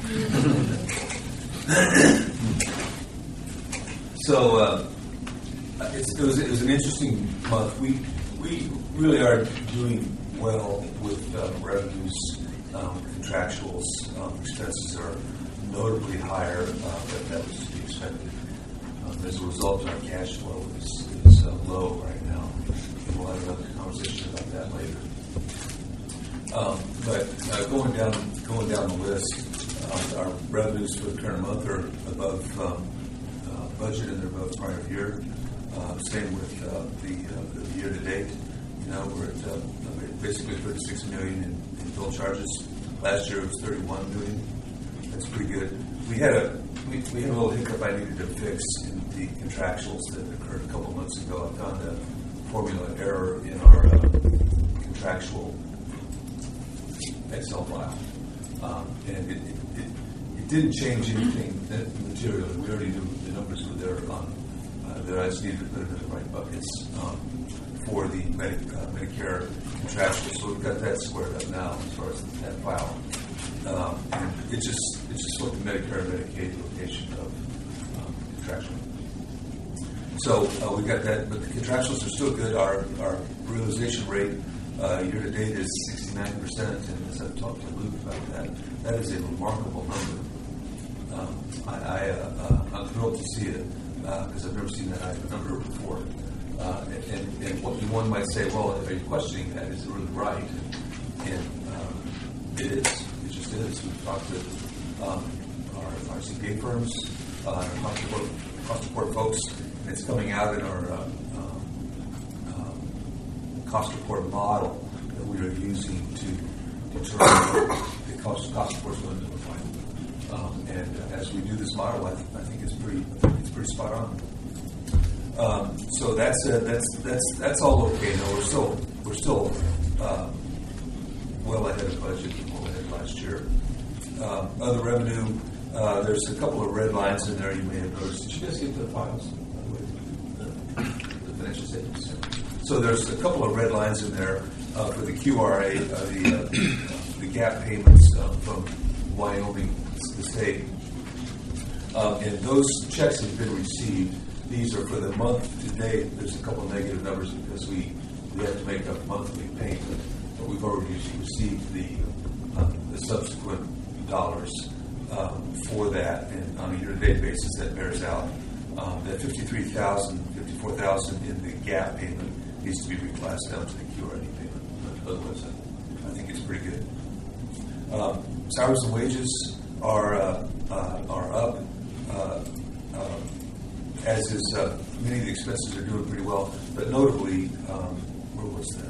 So uh, it's, it, was, it was an interesting month. We we really are doing well with uh, revenues, um, contractuals. Um, expenses are notably higher, uh, but that was to be expected. Um, as a result, our cash flow is, is uh, low right now. And we'll have another conversation about that later. Um, but uh, going down going down the list, uh, our revenues for the current month are above um, uh, budget and they're above prior year. Uh, same with uh, the, uh, the year to date. You know, we're at uh, basically thirty-six million in, in bill charges. Last year it was thirty-one million. That's pretty good. We had a we, we had a little hiccup I needed to fix in the contractuals that occurred a couple months ago. I found a formula error in our uh, contractual Excel file, um, and it, it, it, it didn't change anything that materially. We already knew the numbers were there on uh, that. I just needed to put it in the right buckets um, for the Medi- uh, Medicare contractual. So we've got that squared up now as far as that file. Um, and it just it's just what the Medicare and Medicaid location of um, contractual. So uh, we got that, but the contractuals are still good. Our our realization rate Uh, year to date is sixty-nine percent, and as I've talked to Luke about that, that is a remarkable number. Um, I, I, uh, uh, I'm thrilled to see it because uh, I've never seen that high of a number before. Uh, and, and what you one might say, well, are you questioning that? Is it really right? And um, it is. It just is. We've talked to um, our, our C P A firms, uh, our cost report, cost report folks, and it's coming out in our uh, um, um, cost report model that we are using to determine the cost, cost reports going to look like. Um, and uh, as we do this model, I, th- I think it's pretty, I think it's pretty spot on. Um, so that's uh, that's that's that's all okay. No, we're still we're still um, well ahead of budget, well ahead of last year. Um, other revenue, uh, there's a couple of red lines in there you may have noticed. Did you guys get the files? By the way, the, the financial statements. So there's a couple of red lines in there uh, for the Q R A, uh, the uh, the gap payments uh, from Wyoming, the state, um, and those checks have been received. These are for the month to date. There's a couple of negative numbers because we, we have to make a monthly payment, but we've already received the uh, the subsequent dollars um, for that, and on a year-to-date basis, that bears out um, that fifty-three thousand, fifty-four thousand in the gap payment needs to be reclassed down to the Q R A payment. But otherwise, I, I think it's pretty good. Um, salaries and wages are uh, uh, are up. Uh, uh, As is, uh, many of the expenses are doing pretty well, but notably, um, where was that?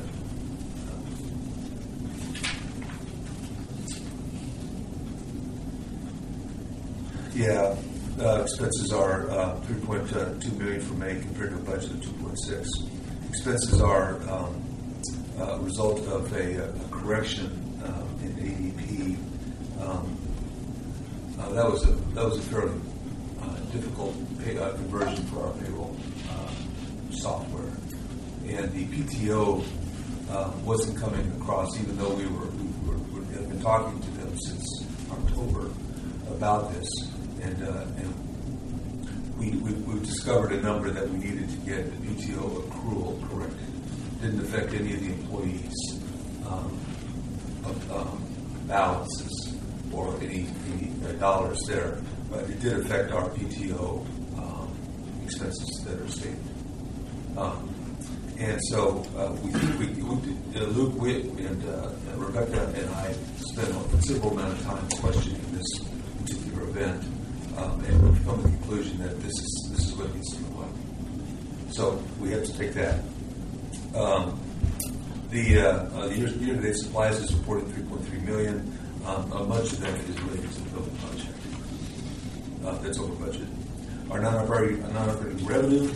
Yeah, uh, expenses are uh, three point two million for May compared to a budget of two point six. Expenses are um, a result of a, a correction um, in A D P. Um, uh, that was a that was a fairly uh, difficult pay, uh, conversion for our payroll uh, software, and the P T O uh, wasn't coming across, even though we were we were we have been talking to them since October about this. And, uh, and we, we, we discovered a number that we needed to get the P T O accrual corrected. Didn't affect any of the employees' um, of, um, balances or any, any uh, dollars there, but it did affect our P T O um, expenses that are stated. Um, and so uh, we, we, we uh, Luke Witt and uh, Rebecca and I spent a considerable amount of time questioning this particular event. Um, and we've come to the conclusion that this is this is what needs to look like. So we have to take that. Um, the uh, uh, the year, year-to-date supplies is reported three point three million. Um, uh, much of that is related to the building project. Uh, that's over budget. Our non-operating uh, non-operating revenue.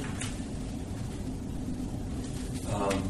Um,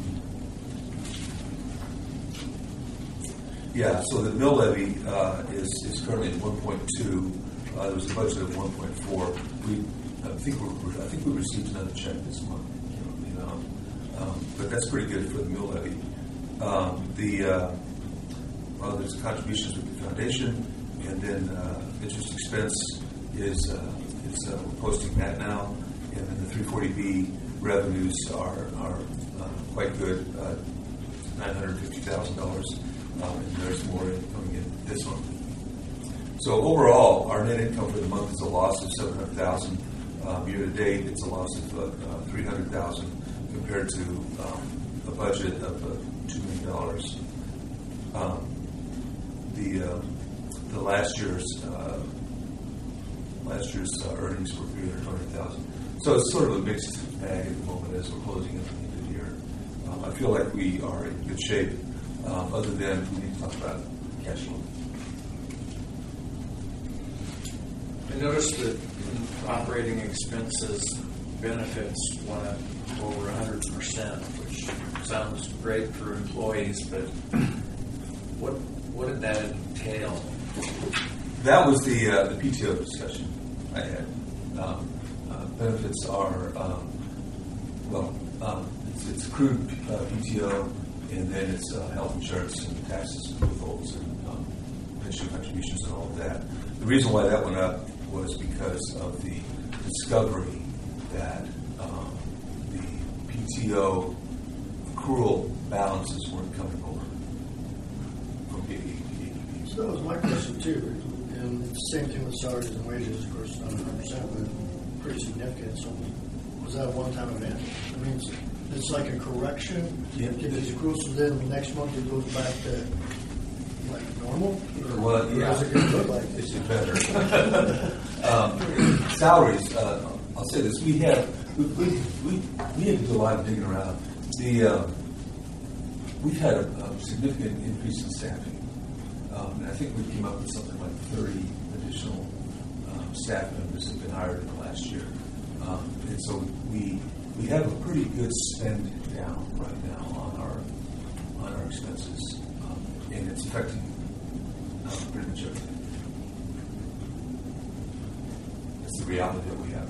yeah. So the mill levy uh, is is currently at one point two. Uh, there was a budget of one point four. We, I think we, I think we received another check this month. You know, um, but that's pretty good for the mill levy. Um, the uh, well, there's contributions with the foundation, and then uh, interest expense is uh, is uh, we're posting that now, and then the three forty B revenues are are uh, quite good, uh, nine hundred fifty thousand dollars, um, and there's more coming in this month. So overall, our net income for the month is a loss of seven hundred thousand dollars. Um, year to date, it's a loss of uh, three hundred thousand dollars compared to um, a budget of uh, two million dollars. Um, the uh, the last year's uh, last year's uh, earnings were three hundred twenty thousand dollars. So it's sort of a mixed bag at the moment as we're closing at the end of the year. Um, I feel like we are in good shape, um, other than we need to talk about cash flow. I noticed that operating expenses benefits went up over one hundred percent, which sounds great for employees, but what what did that entail? That was the uh, the P T O discussion I had. Um, uh, benefits are, um, well, um, it's, it's accrued uh, P T O, and then it's uh, health insurance and taxes, withholds, and um, pension contributions and all of that. The reason why that went up was because of the discovery that um, the P T O accrual balances weren't coming over from being A P P. So that was my question too, and it's the same thing with salaries and wages, of course, not one hundred percent, but pretty significant. So was that a one-time event? I mean, it's, it's like a correction. Yeah. Get these accruals, so then next month it goes back to like normal? Or, Well, or yeah. does it get look like It's better. um, salaries, uh, I'll say this, we have, we, we, we, we had to do a lot of digging around. The, uh, we've had a, a significant increase in staffing. Um, and I think we came up with something like thirty additional um, staff members have been hired in the last year. Um, and so we, we have a pretty good spend down right now on our, on our expenses. Um, and it's affecting um, pretty much everything. It's the reality that we have.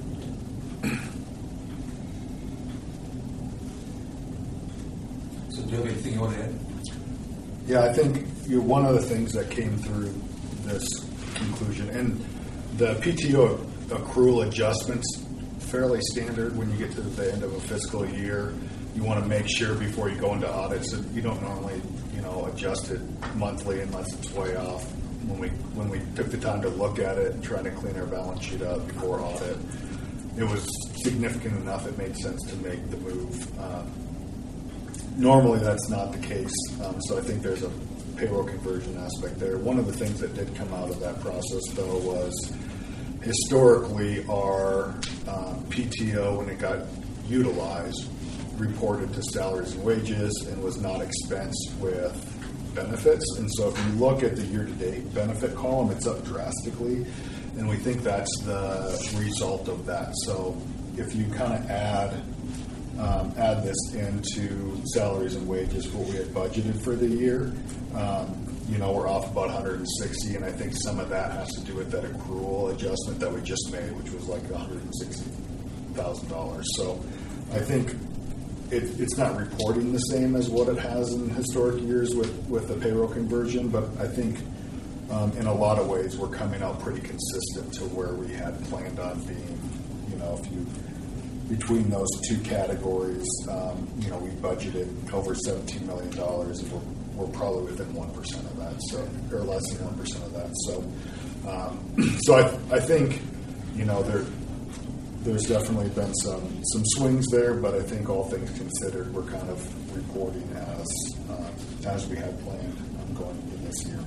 So do you have anything you want to add? Yeah, I think you one of the things that came through this conclusion, and the P T O accrual adjustments, fairly standard when you get to the end of a fiscal year. You want to make sure before you go into audits that you don't normally, you know, adjust it monthly unless it's way off. When we when we took the time to look at it and trying to clean our balance sheet up before audit, it was significant enough it made sense to make the move. Um, normally that's not the case, um, so I think there's a payroll conversion aspect there. One of the things that did come out of that process, though, was historically our um, P T O, when it got utilized, reported to salaries and wages and was not expensed with benefits. And so if you look at the year-to-date benefit column, it's up drastically, and we think that's the result of that. So if you kind of add um, add this into salaries and wages, what we had budgeted for the year, um, you know, we're off about one hundred sixty, and I think some of that has to do with that accrual adjustment that we just made, which was like one hundred sixty thousand dollars. So I think It, it's not reporting the same as what it has in historic years with, with the payroll conversion, but I think um, in a lot of ways we're coming out pretty consistent to where we had planned on being. You know, if you between those two categories, um, you know, we budgeted over seventeen million dollars, and we're, we're probably within one percent of that, so or less than one percent of that. So, um, so I, I think, you know, there. There's definitely been some, some swings there, but I think all things considered, we're kind of reporting as uh, as we had planned um, going into this year.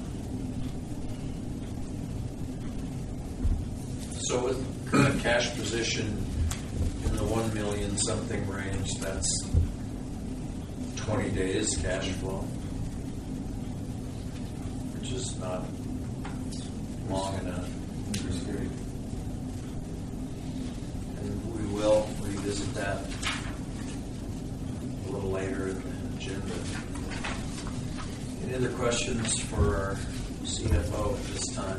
So with current cash position in the one million something range, that's twenty days cash flow, which is not long enough. We will revisit that a little later in the agenda. Any other questions for our C F O at this time?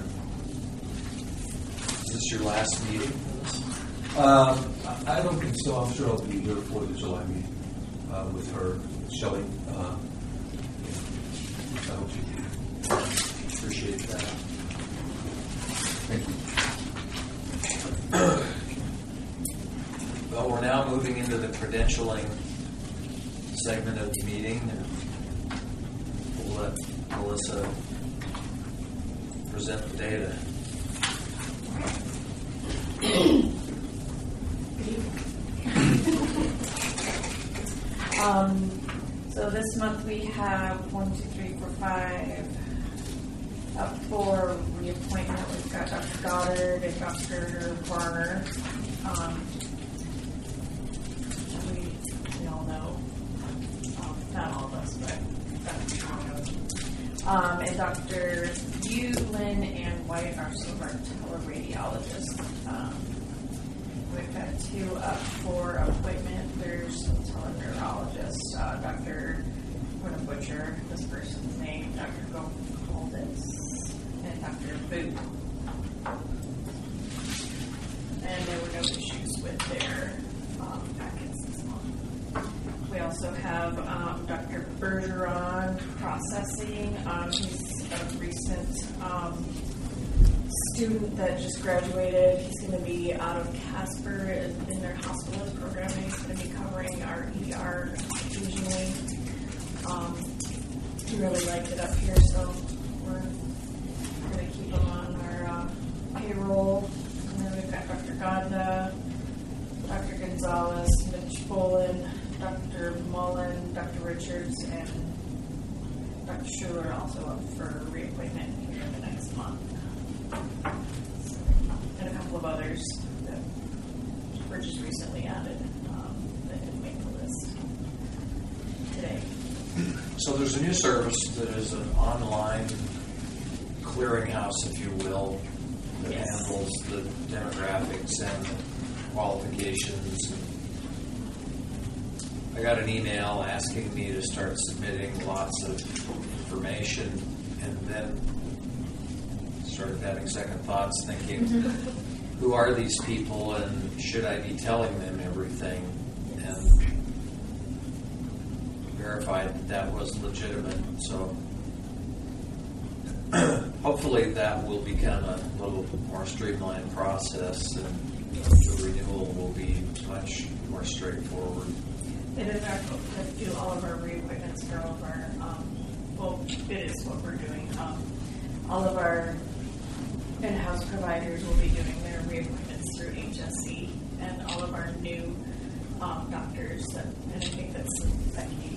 Is this your last meeting for this? Um, I I don't think so. I'm sure I'll be here for the July meeting uh, with her, Shelley. Uh, I hope you do. Appreciate that. Thank you. Well, we're now moving into the credentialing segment of the meeting, and we'll let Melissa present the data. Um, so this month we have one, two, three, four, five. Up for reappointment, we've got Doctor Goddard and Doctor Varner. Um, we, we all know, um, not all of us, but Doctor Varner. Um, and Doctor Lynn and White are some of our teleradiologists. Um, we've got two up for appointment. There's a teleneurologist, uh, Doctor I'm going to butcher this person's name, Doctor Goldis and Doctor Booth. And there were no issues with their um, packets this month. We also have um, Doctor Bergeron processing. Um, he's a recent um, student that just graduated. He's going to be out of Casper in, in their hospitalist program, and he's going to be covering our E R occasionally. Um, he really liked it up here, so we're going to keep him on our uh, payroll. And then we've got Doctor Godda, Doctor Gonzalez, Mitch Bolin, Doctor Mullen, Doctor Richards, and Doctor Schuler also up for reappointment here in the next month. So, and a couple of others that were just recently added um, that didn't make the list today. So there's a new service that is an online clearinghouse, if you will, that Yes. handles the demographics and the qualifications. I got an email asking me to start submitting lots of information, and then started having second thoughts, thinking, who are these people, and should I be telling them everything? And verified that that was legitimate. So hopefully that will become a little more streamlined process, and the renewal will be much more straightforward. It is our hope to do all of our reappointments for all of our, um, well, it is what we're doing. Um, all of our in-house providers will be doing their reappointments through H S C, and all of our new um, doctors, that, and I think that's Becky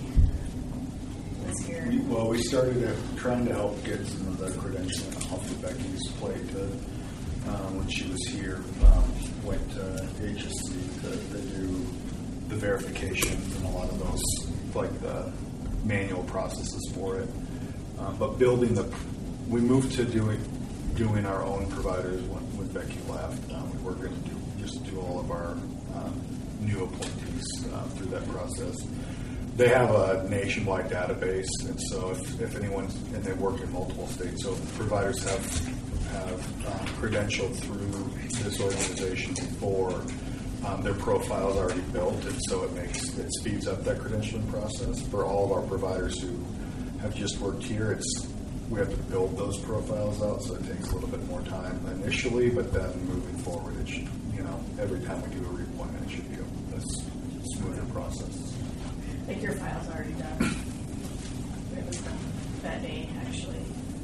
was here. We- Well, we started uh, trying to help get some of the credentialing off of Becky's plate to, um, when she was here, um, went to H S C to, to do the verifications and a lot of those, like the manual processes for it. Um, but building the, we moved to doing doing our own providers when, when Becky left. Um, we were going to do just do all of our um, new appointees uh, through that process. They have a nationwide database, and so if, if anyone's, and they work in multiple states, so if providers have have um, credentialed through this organization before, um, their profile is already built, and so it makes it speeds up that credentialing process. For all of our providers who have just worked here, it's we have to build those profiles out, so it takes a little bit more time initially, but then moving forward, it should, you know, every time we do a reappointment, it should be a, a smoother process. I think your file's already done. It was done that day, actually.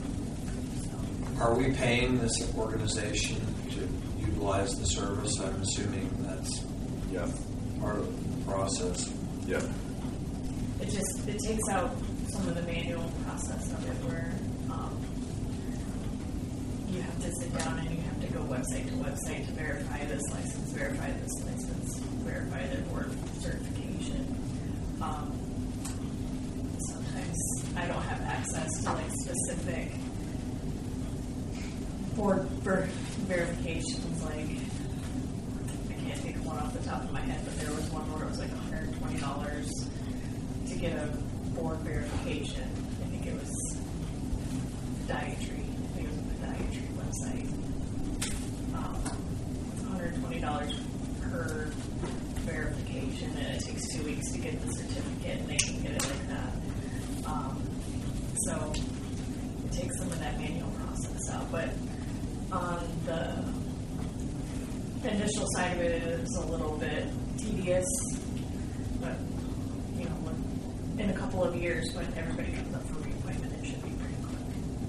So. Are we paying this organization to utilize the service? I'm assuming that's yeah. part of the process. Yeah. It just, it takes out some of the manual process of it where um, you have to sit down and you have to go website to website to verify this license, verify this license, verify their board certification. Um, sometimes I don't have access to like specific board ver- verifications. Like I can't think of one off the top of my head, but there was one where it was like one hundred twenty dollars to get a board verification. I think it was Dietary. I think it was the Dietary website. Um, one hundred twenty dollars per verification, and it takes two weeks to get the certificate, and they can get it like that. Um, so it takes some of that manual process out. But on the initial side of it, it is a little bit tedious. But you know, when, in a couple of years, when everybody comes up for reappointment, it should be pretty quick.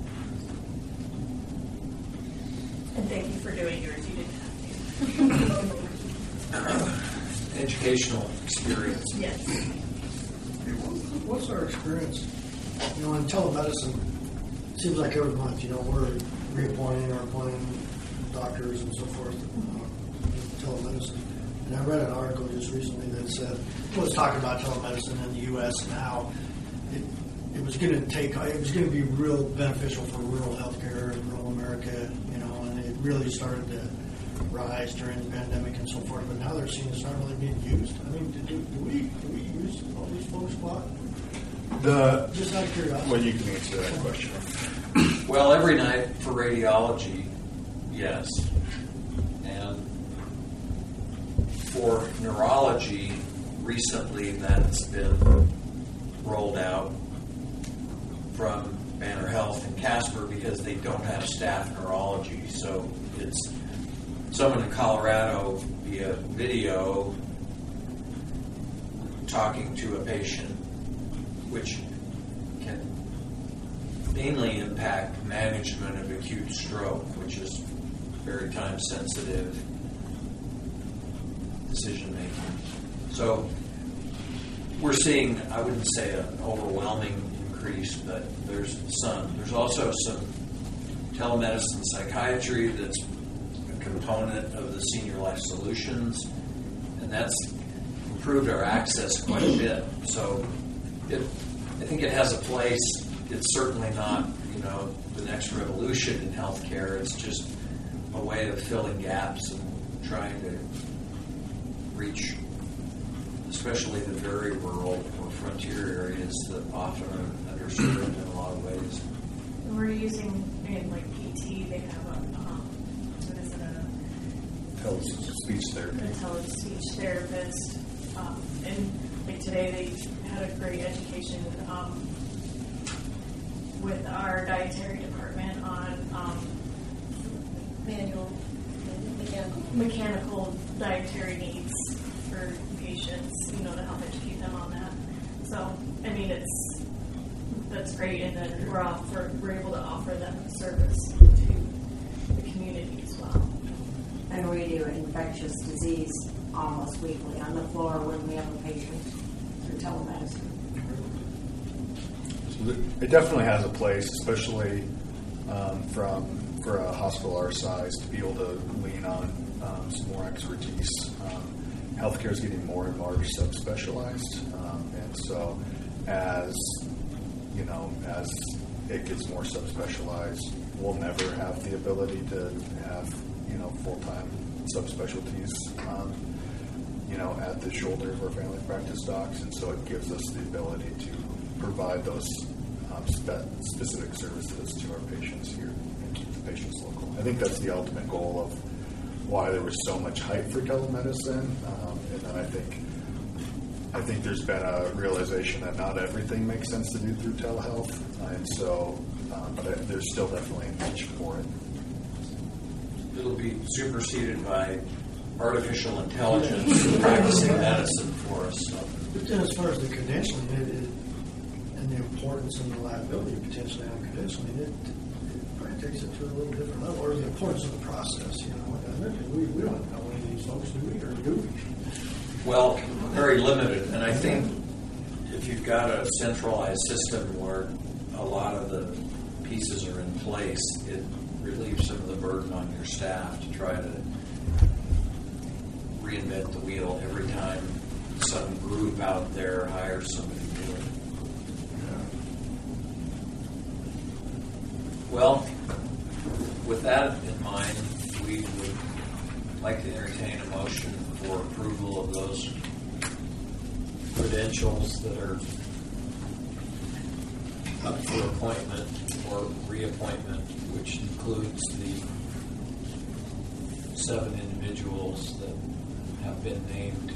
And thank you for doing yours. You didn't have to. Educational experience. Yes. What's our experience, you know, in telemedicine? It seems like every month, you know, we're reappointing or appointing doctors and so forth uh, in telemedicine. And I read an article just recently that said, it was talking about telemedicine in the U S and how it, it was going to take, it was going to be real beneficial for rural healthcare in rural America, you know, and it really started to rise during the pandemic and so forth. But now they're seeing it's not really being used. I mean, do, do we do we use all these folks a lot? The Just out of curiosity. well, you can answer that question. Well, every night for radiology, yes. And for neurology, recently that's been rolled out from Banner Health in Casper because they don't have staff neurology. So it's someone in Colorado via video talking to a patient, which mainly impact management of acute stroke, which is very time-sensitive decision-making. So we're seeing, I wouldn't say an overwhelming increase, but there's some. There's also some telemedicine psychiatry that's a component of the Senior Life Solutions, and that's improved our access quite a bit. So it, I think it has a place. It's certainly not, you know, the next revolution in healthcare. It's just a way of filling gaps and trying to reach, especially the very rural or frontier areas that often are underserved in a lot of ways. We're using, in like P T, they have a, um, what is it, a Tele-speech therapy. a tele-speech therapist. Um, and like today they had a great education um, with our dietary department on um, Manual, mechanical. mechanical dietary needs for patients, you know, to help educate them on that. So, I mean, it's, that's great, and then we're offer, we're able to offer them a service to the community as well. And we do infectious disease almost weekly on the floor when we have a patient through telemedicine. So it definitely has a place, especially um, from for a hospital our size, to be able to lean on um, some more expertise. Um, healthcare is getting more and more subspecialized, um, and so as you know, as it gets more subspecialized, we'll never have the ability to have you know full-time subspecialties, um, you know, at the shoulder of our family practice docs, and so it gives us the ability to provide those um, spe- specific services to our patients here and keep the patients local. I think that's the ultimate goal of why there was so much hype for telemedicine, um, and then I think I think there's been a realization that not everything makes sense to do through telehealth, uh, and so um, but there's still definitely a niche for it. It'll be superseded by artificial intelligence practicing medicine for us. So. But then as far as the credentialing it, it, and the importance and the liability potentially on credentialing, it, it probably takes it to a little different level, or the importance of the process, you know. We, we don't know any of these folks, do we, or do we? Well, very limited, and I think if you've got a centralized system where a lot of the pieces are in place, it relieves some of the burden on your staff to try to reinvent the wheel every time some group out there hires somebody new. Well, with that in mind, we would like to entertain a motion for approval of those credentials that are up for appointment or reappointment, which includes the seven individuals that have been named,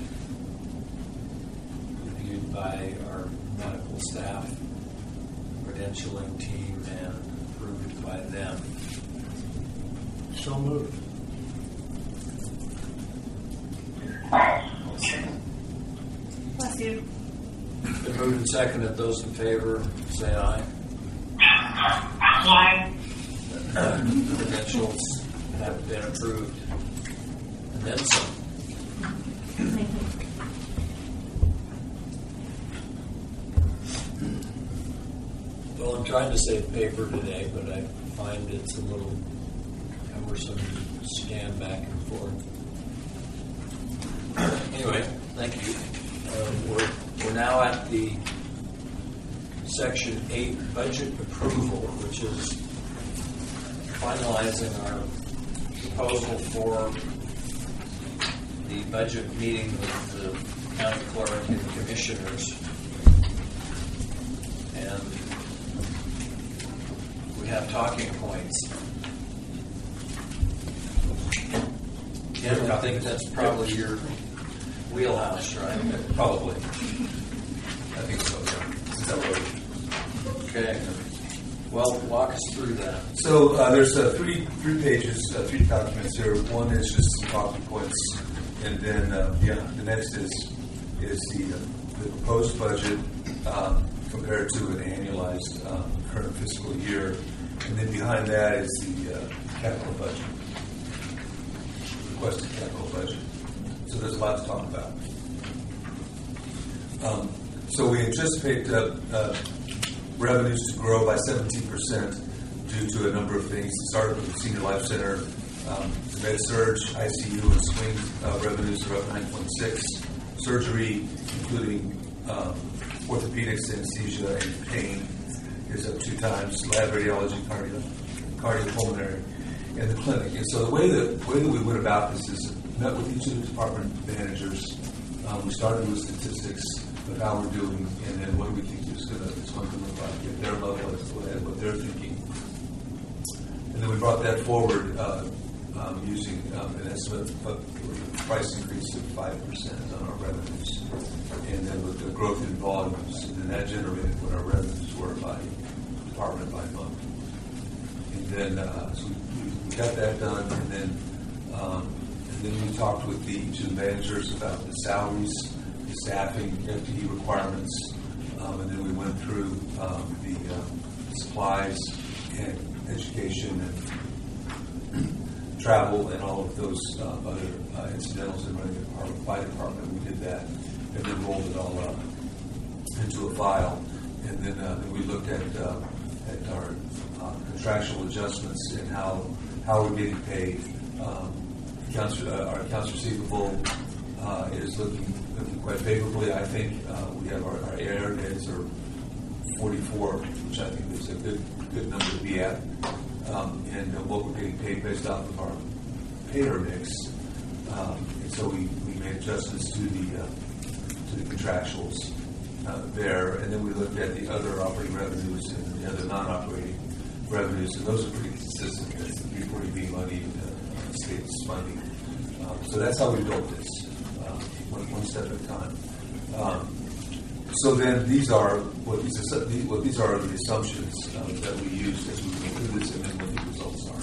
reviewed by our medical staff, credentialing team, and approved by them. So moved. Bless you. Been moved and seconded. Those in favor, say aye. Aye. The credentials have been approved. And then some. Well, I'm trying to save paper today, but I find it's a little cumbersome to scan back and forth. Anyway, thank you. Uh, we're, we're now at the Section eight budget approval, which is finalizing our proposal for the budget meeting with the county clerk and the commissioners. And we have talking points. Ken, I think that's probably your wheelhouse, right? Probably. I think so, yeah. Is that right? Okay. Well, walk us through that. So uh, there's uh, three three pages, uh, three documents here. One is just some talking points, and then uh, yeah, the next is is the, uh, the proposed budget um, compared to an annualized um, current current fiscal year. And then behind that is the uh, capital budget, requested capital budget. So there's a lot to talk about. Um, so we anticipate uh, uh, revenues to grow by seventeen percent due to a number of things. It started with the Senior Life Center, um, the Med-Surg, I C U, and swing uh, revenues are up nine point six. Surgery, including um, orthopedics, anesthesia, and pain, is up two times. Lab radiology, cardio, cardiopulmonary, and the clinic. And so the way that way that we went about this is met with each of the department managers. Um, we started with statistics of how we're doing, and then what do we think is going to it's going to look like at their level as to what they're thinking. And then we brought that forward uh, um, using um, an estimate of a price increase of five percent on our revenues, and then with the growth in volumes, and then that generated what our revenues were by department by month. And then uh, so we, we got that done, and then um, and then we talked with the two managers about the salaries, the staffing, F T E requirements, um, and then we went through um, the uh, supplies and education and travel and all of those uh, other uh, incidentals in running the department by department. We did that and then rolled it all up into a file. And then, uh, then we looked at uh, at our uh, contractual adjustments and how how we're getting paid. Um, accounts, uh, our accounts receivable uh, is looking, looking quite favorably. I think uh, we have our, our air days are forty-four, which I think is a good good number to be at. Um, and uh, what we're getting paid based off of our payer mix. Um, and so we, we made adjustments to the uh, to the contractuals uh, there, and then we looked at the other operating revenues and the other non-operating revenues, and those are pretty consistent. That's the three forty B money, uh, state's funding. Um, so that's how we built this, uh, one, one step at a time. Um, So then, these are what these what these are the assumptions uh, that we used as we went through this, and then what the results are.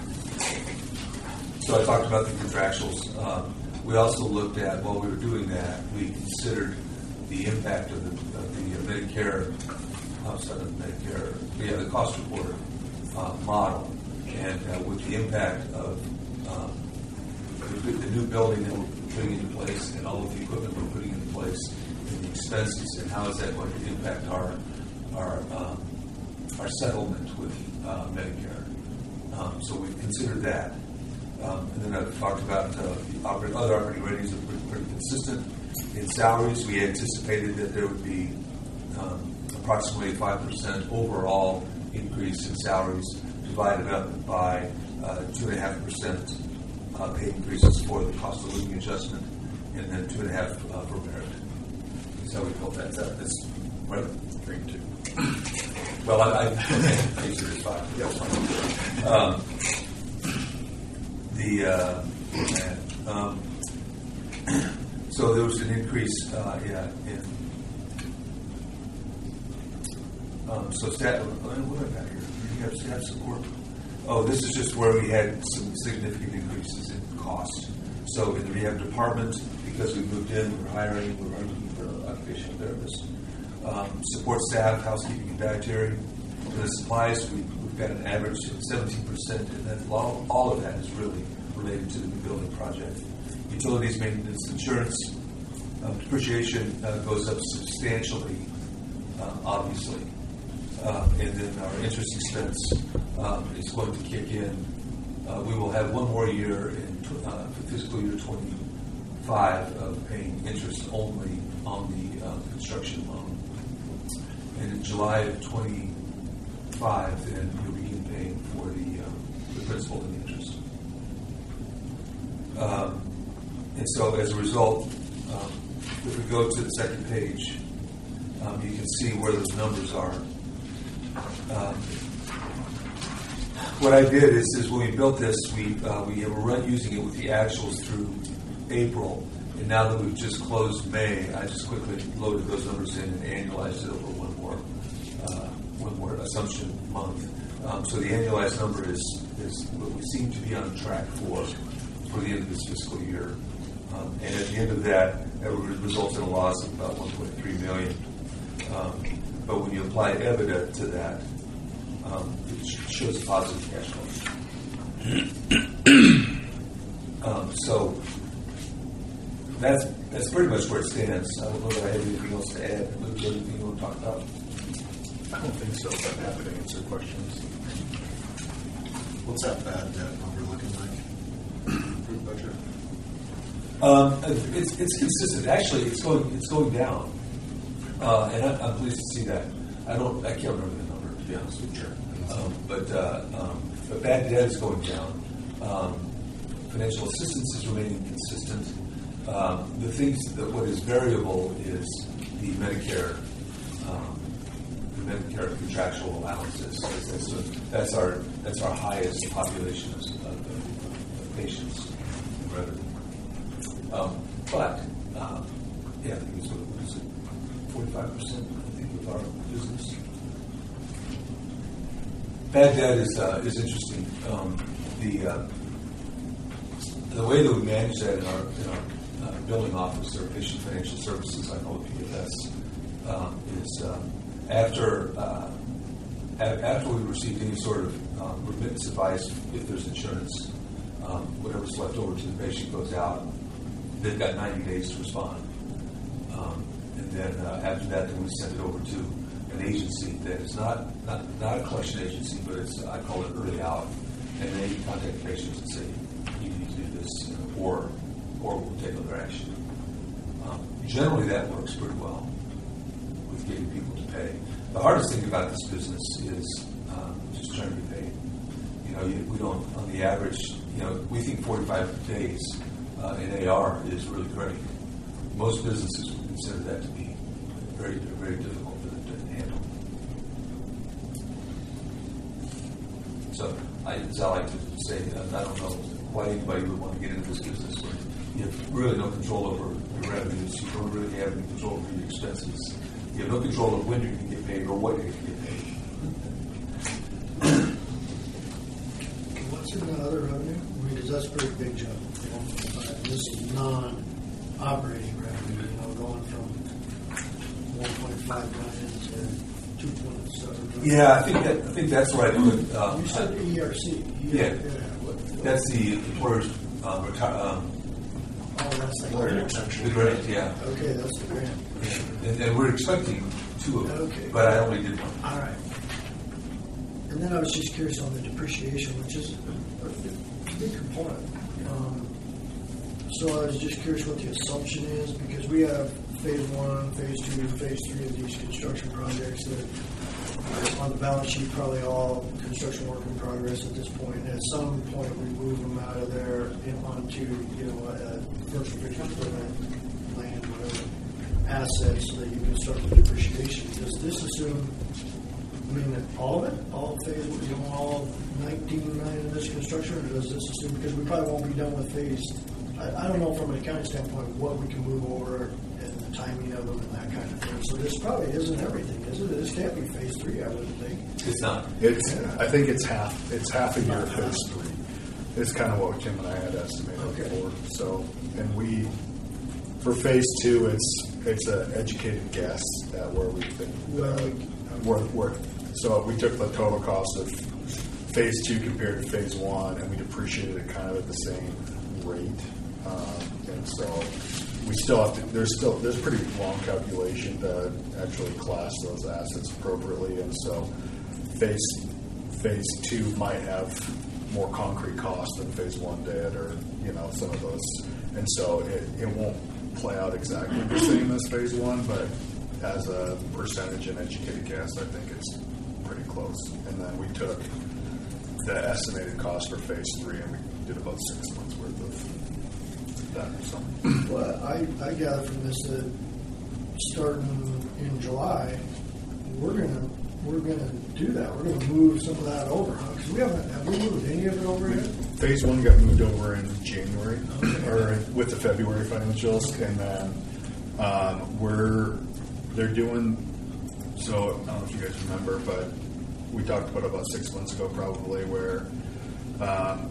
So I talked about the contractuals. Um, we also looked at while we were doing that, we considered the impact of the, of the Medicare, outside of Medicare, we have the cost reporter uh, model, and uh, with the impact of um, the, the new building that we're putting into place and all of the equipment we're putting into place. The expenses and how is that going to impact our our um, our settlement with uh, Medicare? Um, so we considered that, um, and then I talked about uh, the oper- other operating ratings that were pretty consistent. In salaries, we anticipated that there would be um, approximately five percent overall increase in salaries, divided up by uh, two and a half percent pay increases for the cost of living adjustment, and then two and a half uh, for merit. That's how we built that. That this right? Three two. Well, I, I, I used it as five. Yeah, fine. Um, the uh, and, um, so there was an increase. Uh, yeah. In, um, so staff. What have I got here? You have staff support. Oh, this is just where we had some significant increases in cost. So in the rehab department, because we moved in, we're hiring, we're looking for occupational therapists. Um, support staff, housekeeping and dietary. For the supplies, we, we've got an average of seventeen percent, and then all, all of that is really related to the building project. Utilities, maintenance, insurance, um, depreciation uh, goes up substantially, uh, obviously. Um, and then our interest expense um, is going to kick in. Uh, we will have one more year in uh, fiscal year twenty-five of paying interest only on the uh, construction loan. And in July of twenty-five, then you'll begin paying for the, um, the principal and the interest. Um, and so as a result, um, if we go to the second page, um, you can see where those numbers are. Um, what I did is, is when we built this, we uh, we were run using it with the actuals through April, and now that we've just closed May, I just quickly loaded those numbers in and annualized it over one more uh, one more assumption month. Um, so the annualized number is is what we seem to be on track for for the end of this fiscal year, um, and at the end of that, that would result in a loss of about one point three million dollars. Um, But when you apply EBITDA to that, um, it shows a positive cash flow. um, so that's that's pretty much where it stands. I don't know if I have anything else to add. Luke, anything you want to talk about? I don't think so, but I'm happy to answer questions. What's that bad debt number looking like? Approved budget? Um, it's it's consistent. Actually, it's going it's going down, uh, and I, I'm pleased to see that. I don't I can't remember the number, to be honest with you. Um, but uh, um, but bad debt is going down. Um, financial assistance is remaining consistent. Um, the things that what is variable is the Medicare um, the Medicare contractual allowances. That's, that's our that's our highest population of, of, of patients in revenue. Um, but um, yeah, I think it's what is it, forty-five percent. I think of our business. Bad debt is uh, is interesting. Um, the uh, the way that we manage that in our in our uh, billing office or patient financial services, I call it P F S, um, is um, after uh, a- after we receive any sort of um, remittance advice, if there's insurance, um, whatever's left over to the patient goes out. They've got ninety days to respond, um, and then uh, after that, then we send it over to an agency that is not, not not a collection agency, but it's I call it early out, and they contact the patients and say, you need to do this, you know, or or we'll take other action. Um, generally, that works pretty well with getting people to pay. The hardest thing about this business is um, just trying to be paid. You know, you, we don't on the average. You know, we think forty-five days uh, in A R is really great. Most businesses would consider that to be very very difficult for them to handle. So, I, as I like to say, I don't know why anybody would want to get into this business where you have really no control over your revenues. You don't really have any control over your expenses. You have no control over when you're going to get paid or what you're going to get paid. What's in the other revenue? I mean, because that's a pretty big jump. You know? Uh, this is non-operating revenue, you know, going from one point five million to two point seven million. Yeah, I think that I think that's right. But, um, you said E R C. Yeah, that's the employer's um, reti- um, Oh, that's the Employer grant. exemption. the grant. Yeah, Okay, that's the grant. and, and we're expecting two of them, Okay. but I only did one. All right. And then I was just curious on the depreciation, which is a, a big component. Um, so I was just curious what the assumption is, because we have phase one, phase two, phase three of these construction projects that are on the balance sheet, probably all construction work in progress at this point. And at some point, we move them out of there and onto, you know, a virtual fixed equipment, land, whatever, assets, so that you can start the depreciation. Does this assume, I mean, all of it, all phase, you know, all nineteen million of this construction, or does this assume, because we probably won't be done with phase, I, I don't know from an accounting standpoint what we can move over and the timing of them and that kind of thing. So this probably isn't everything, is it? This can't be phase three, I wouldn't think. It's not. It's, I think it's half, it's half a year of phase three. It's kind of what Kim and I had estimated Okay. for. So, and we, for phase two, it's, it's an educated guess at where we think, Well, where, where, so we took the total cost of phase two compared to phase one, and we depreciated it kind of at the same rate. Um, and so we still have to, there's still, there's pretty long calculation to actually class those assets appropriately. And so phase, phase two might have more concrete costs than phase one did, or, you know, some of those. And so it, it won't play out exactly the same as phase one, but as a percentage in educated guess, I think it's pretty close. And then we took the estimated cost for phase three, and we did about six months worth of that or something. Well, I, I gather from this that starting in July, we're gonna we're gonna do that. We're gonna move some of that over, huh? Because we haven't have we moved any of it over yet? Phase one got moved over in January, or with the February financials, and then um, we're they're doing. So I don't know if you guys remember, but we talked about it about six months ago, probably, where um,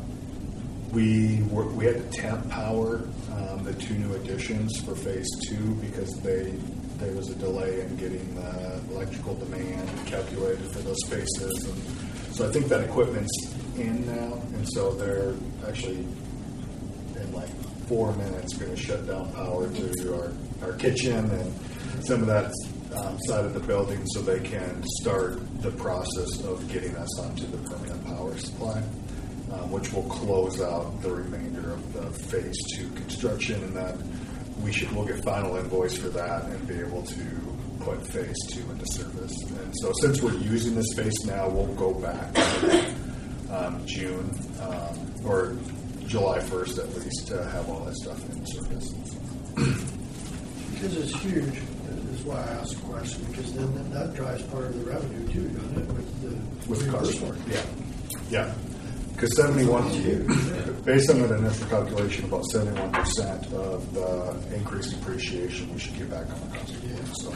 we were, we had to temp power um, the two new additions for phase two because they there was a delay in getting the electrical demand calculated for those spaces. And so I think that equipment's in now, and so they're actually in like four minutes going to shut down power to our, our kitchen and some of that um, side of the building so they can start the process of getting us onto the permanent power supply, um, which will close out the remainder of the phase two construction, and then we should we'll get final invoice for that and be able to put phase two into service. And so since we're using this space now, we'll go back to um, June um, or July first at least to have all that stuff in service. Because it's huge, is why I asked the question, because then that, that drives part of the revenue too, doesn't it, with the With reimbursement? yeah, yeah. Because seventy-one, based on an initial calculation, about seventy-one percent of the increased depreciation we should get back on the customer. So,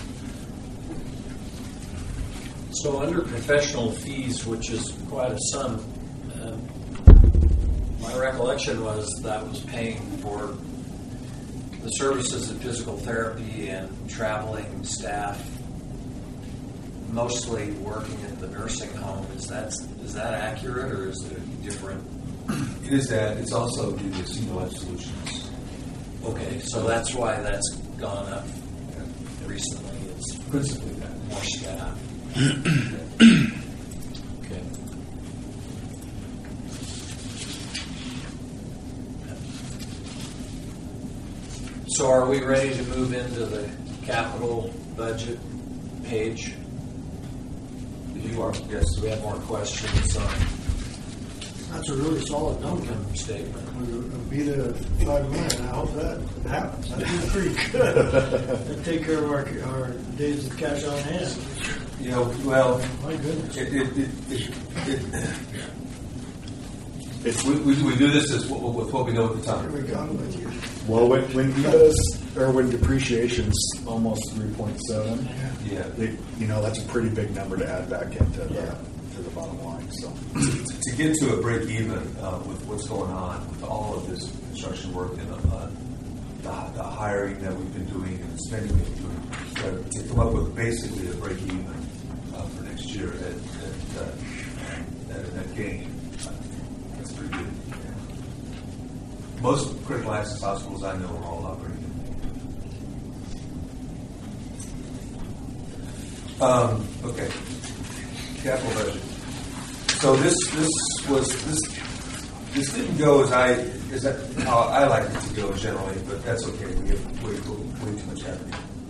So under professional fees, which is quite a sum, um, my recollection was that was paying for the services of physical therapy and traveling staff, mostly working at the nursing home. Is that is that accurate, or is it different? It is that. It's also due to Senior Life Solutions. Okay, so that's why that's gone up recently. It's Principally that. more staff. Okay. So are we ready to move into the capital budget page? You are. Yes, we have more questions on That's a really solid number. income statement. We'll beat a five million. I hope that happens. That'd be pretty good. That'd take care of our, our days of cash on hand. You know, well, My goodness. it, it, it, it, it, it's, we, we, we do this as, w- with what we know at the Here time. we go with you. well, when when E B I S or when depreciation's almost three point seven, Yeah. it, you know that's a pretty big number to add back into the, Yeah. to the bottom line. So. To get to a break even uh, with what's going on with all of this construction work and uh, the, the hiring that we've been doing and the spending we've been doing, to, to come up with basically a break even uh, for next year at, at, uh, at a net gain. That's pretty good. Most critical access hospitals I know are all operating. Um, okay. Capital budget. So this this was this this didn't go as I as that how I like it to go generally, but that's okay. We have way too, way too much happening.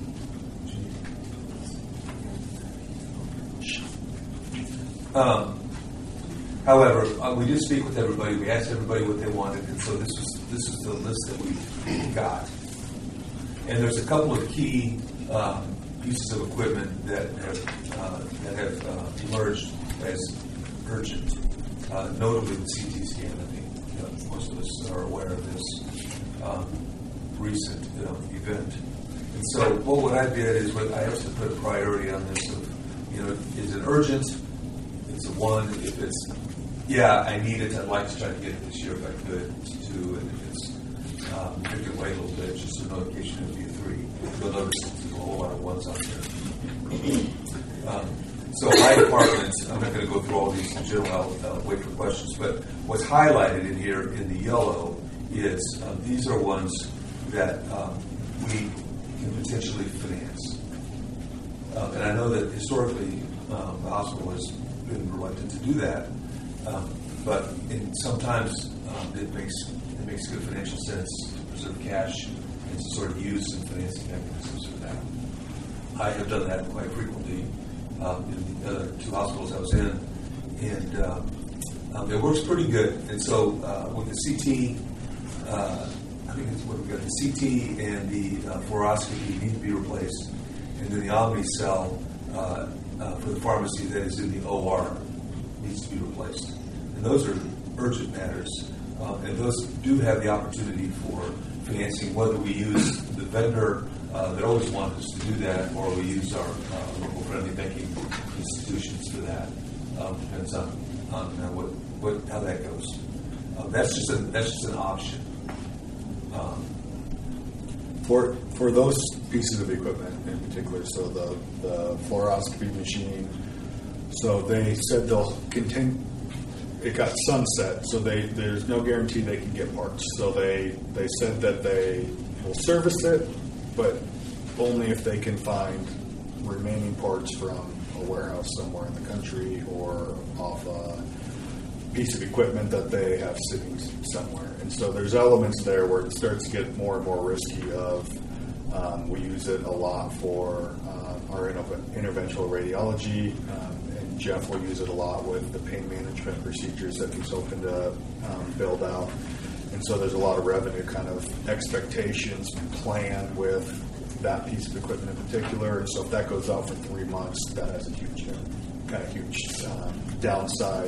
Um, however, uh, we did speak with everybody. We asked everybody what they wanted, and so this is this is the list that we got. And there's a couple of key um, pieces of equipment that have uh, that have uh, emerged as urgent, uh, notably the C T scan. I think you know, most of us are aware of this um, recent you know, event. And so, what, what I did is what I actually put a priority on this. Of, you know, is it urgent? It's a one. If it's yeah, I need it. I'd like to try to get it this year if I could. It's a two, and if it's um, if it can wait a little bit, just a notification, it would be a three. You'll notice there's a whole lot of ones out there. Um, So my department, I'm not going to go through all these in general, I'll uh, wait for questions, but what's highlighted in here in the yellow is uh, these are ones that um, we can potentially finance. Um, and I know that historically um, the hospital has been reluctant to do that, um, but in, sometimes um, it makes it makes good financial sense to preserve cash and to sort of use some financing mechanisms for that. I have done that quite frequently. Um, in the other two hospitals I was in, and um, um, it works pretty good. And so uh, with the C T, uh, I think it's what we got, the C T and the uh, fluoroscopy need to be replaced, and then the Omnicell uh, uh, for the pharmacy that is in the O R needs to be replaced. And those are urgent matters, um, and those do have the opportunity for financing, whether we use the vendor Uh, that always wanted us to do that, or we use our uh, local friendly banking institutions for that. Um, depends on, on uh, what, what how that goes. Uh, that's just a, that's just an option. Um, For for those pieces of equipment in particular, so the, the fluoroscopy machine, so they said they'll continue. It got sunset, so they there's no guarantee they can get parts. So they they said that they will service it, but only if they can find remaining parts from a warehouse somewhere in the country or off a piece of equipment that they have sitting somewhere. And so there's elements there where it starts to get more and more risky of, um, we use it a lot for uh, our inter- interventional radiology, um, and Jeff will use it a lot with the pain management procedures that he's hoping to um, build out. And so there's a lot of revenue kind of expectations planned with that piece of equipment in particular. And so if that goes out for three months, that has a huge, kind of huge um, downside.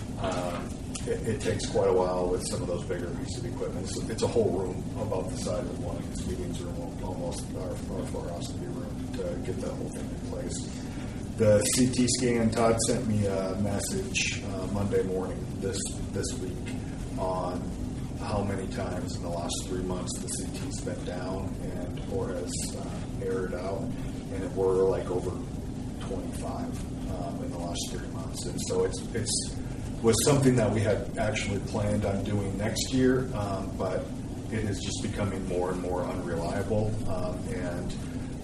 Um, it, it takes quite a while with some of those bigger pieces of equipment. It's, it's a whole room about the size of one of these meetings room, almost our, our fluoroscopy room, to get that whole thing in place. The C T scan, Todd sent me a message uh, Monday morning this this week on how many times in the last three months the C T's been down and or has uh, errored out, and it were like over twenty-five um, in the last three months. And so it's it's was something that we had actually planned on doing next year, um, but it is just becoming more and more unreliable. Um, and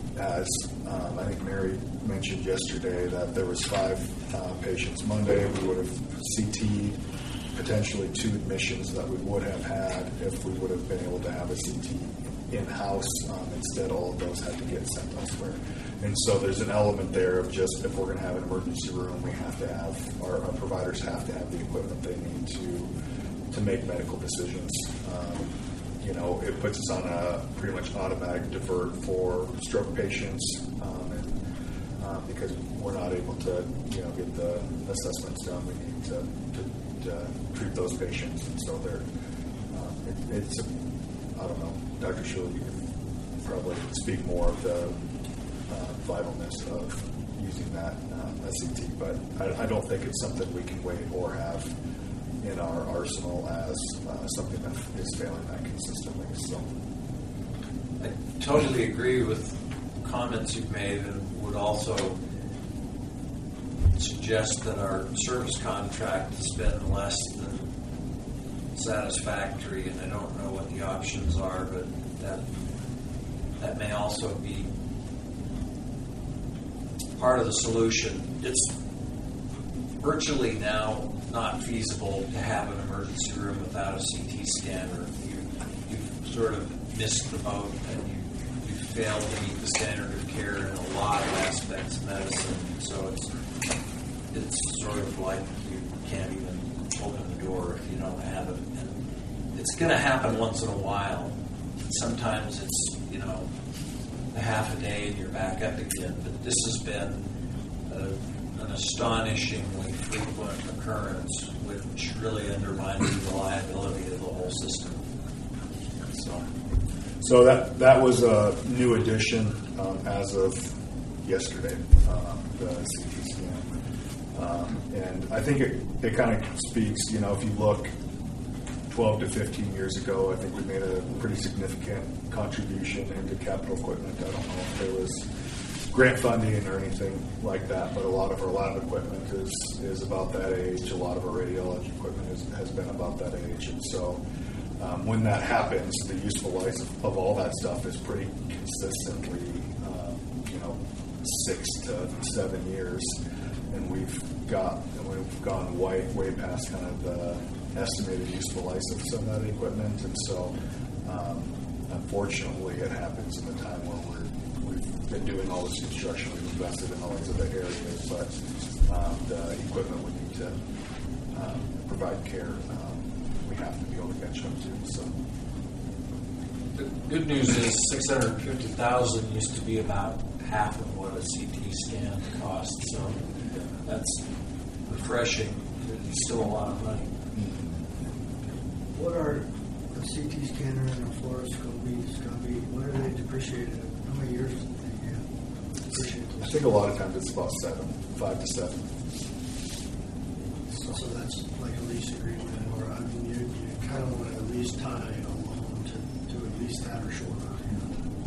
as um, I think Mary mentioned yesterday, that there was five uh, patients Monday. We would have C T'd potentially two admissions that we would have had if we would have been able to have a C T in-house. Um, instead, all of those had to get sent elsewhere. And so there's an element there of just, if we're going to have an emergency room, we have to have, our, our providers have to have the equipment they need to to make medical decisions. Um, you know, it puts us on a pretty much automatic divert for stroke patients, um, and uh, because we're not able to, you know, get the assessments done, we need to, to, to treat those patients. And so they're, um, it, it's, a, I don't know, Doctor Schuller, you can probably speak more of the uh, vitalness of using that uh, S C T, but I, I don't think it's something we can wait or have in our arsenal as uh, something that is failing that consistently. So, I totally agree with comments you've made, and would also suggest that our service contract has been less than satisfactory, and I don't know what the options are, but that that may also be part of the solution. It's virtually now not feasible to have an emergency room without a C T scanner. You, you've sort of missed the boat, and you, you've failed to meet the standard of care in a lot of aspects of medicine. So it's it's sort of like you can't even open the door if you don't have it. And it's going to happen once in a while. Sometimes it's, you know, a half a day and you're back up again. But this has been a, an astonishingly frequent occurrence, which really undermines the reliability of the whole system. So, so that that was a new addition um, as of yesterday, um, the C T scan. Um, and I think it, it kind of speaks, you know, if you look twelve to fifteen years ago, I think we made a pretty significant contribution into capital equipment. I don't know if there was grant funding or anything like that, but a lot of our lab equipment is, is about that age. A lot of our radiology equipment is, has been about that age. And so um, when that happens, the useful life of, of all that stuff is pretty consistently, um, you know, six to seven years. And we've got, we've gone way, way past kind of the estimated useful life of some of that equipment. And so, um, unfortunately, it happens in the time where we're, we've been doing all this construction, we've invested in all these other areas, but um, the equipment we need to um, provide care, um, we have to be able to catch up to. So, the good news is six hundred fifty thousand dollars used to be about half of what a C T scan costs. So that's refreshing. It's still a lot of money. What are a C T scanner and a fluoroscopy, Scotty, what are they depreciated? How many years do they get depreciated? I think a lot of times it's about seven, five to seven. So, so that's like a lease agreement, or I mean, you, you kind of want to at least tie a loan to, to at least that or shorter.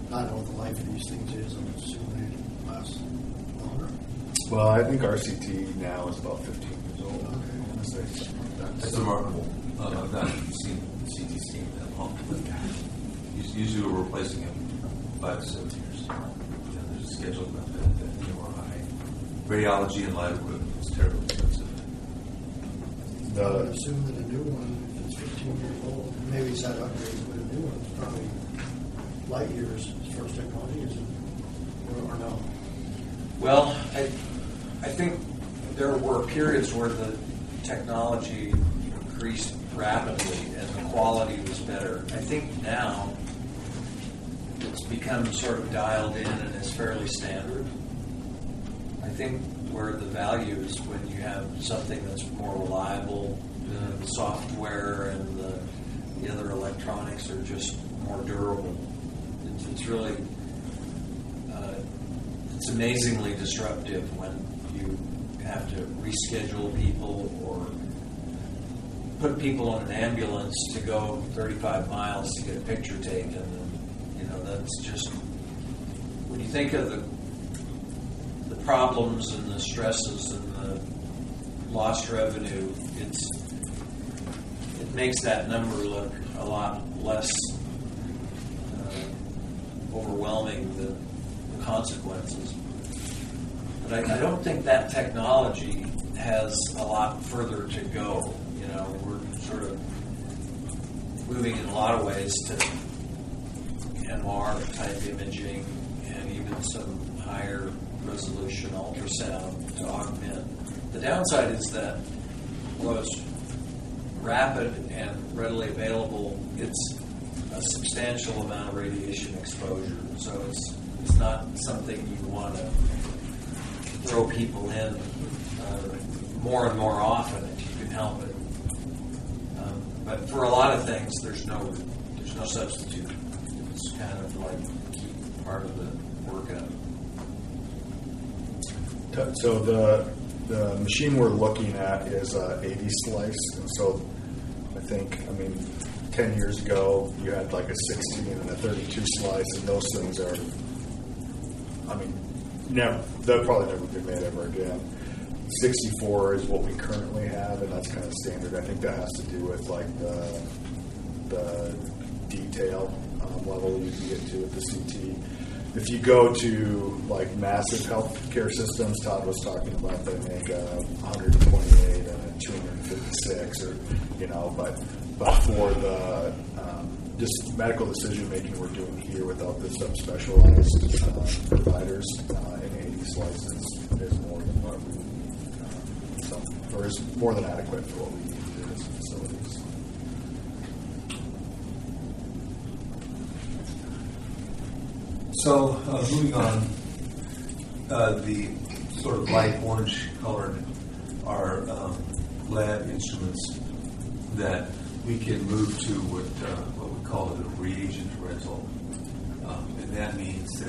I don't know what the life of these things is. I'm assuming they last longer. Well, I think R C T now is about fifteen years old. Okay. I want to say something like that. That's remarkable. Uh, I've not seen C T scan that long. But usually we're replacing them five to seven years. You know, there's a scheduled method that M R I, radiology, and live equipment is terribly expensive. I would assume that a new one, if it's fifteen years old, maybe it's had upgrades, but a new one's probably light years as far as technology is, or, or no? Well, I, I think there were periods where the technology increased rapidly and the quality was better. I think now it's become sort of dialed in and is fairly standard. I think where the value is when you have something that's more reliable, the software and the, the other electronics are just more durable. It's, it's really, uh, it's amazingly disruptive when you have to reschedule people or put people on an ambulance to go thirty-five miles to get a picture taken. And, you know, that's just, when you think of the the problems and the stresses and the lost revenue, it's it makes that number look a lot less uh, overwhelming than the consequences. But I, I don't think that technology has a lot further to go. You know, we're sort of moving in a lot of ways to M R type imaging and even some higher resolution ultrasound to augment. The downside is that was rapid and readily available. It's a substantial amount of radiation exposure, so it's it's not something you want to throw people in uh, more and more often if you can help it. Um, but for a lot of things, there's no there's no substitute. It's kind of like keep part of the workout. So the the machine we're looking at is a eighty slice, and so I think, I mean, ten years ago you had like a sixteen and a thirty-two slice, and those things are, I mean, never they'll probably never be made ever again. sixty-four is what we currently have, and that's kind of standard. I think that has to do with like the the detail um, level you can get to with the C T. If you go to like massive healthcare systems, Todd was talking about they make a one twenty-eight and a two fifty-six, or you know, but but for the um, just medical decision making we're doing here without the subspecialized uh, providers, uh, in eighty slices is more than what we uh, so, or is more than adequate for what we need to do as facilities. So, uh, moving on, uh, the sort of light orange colored are um, lab instruments that we can move to what uh, what we call a reagent rental, um, and that means that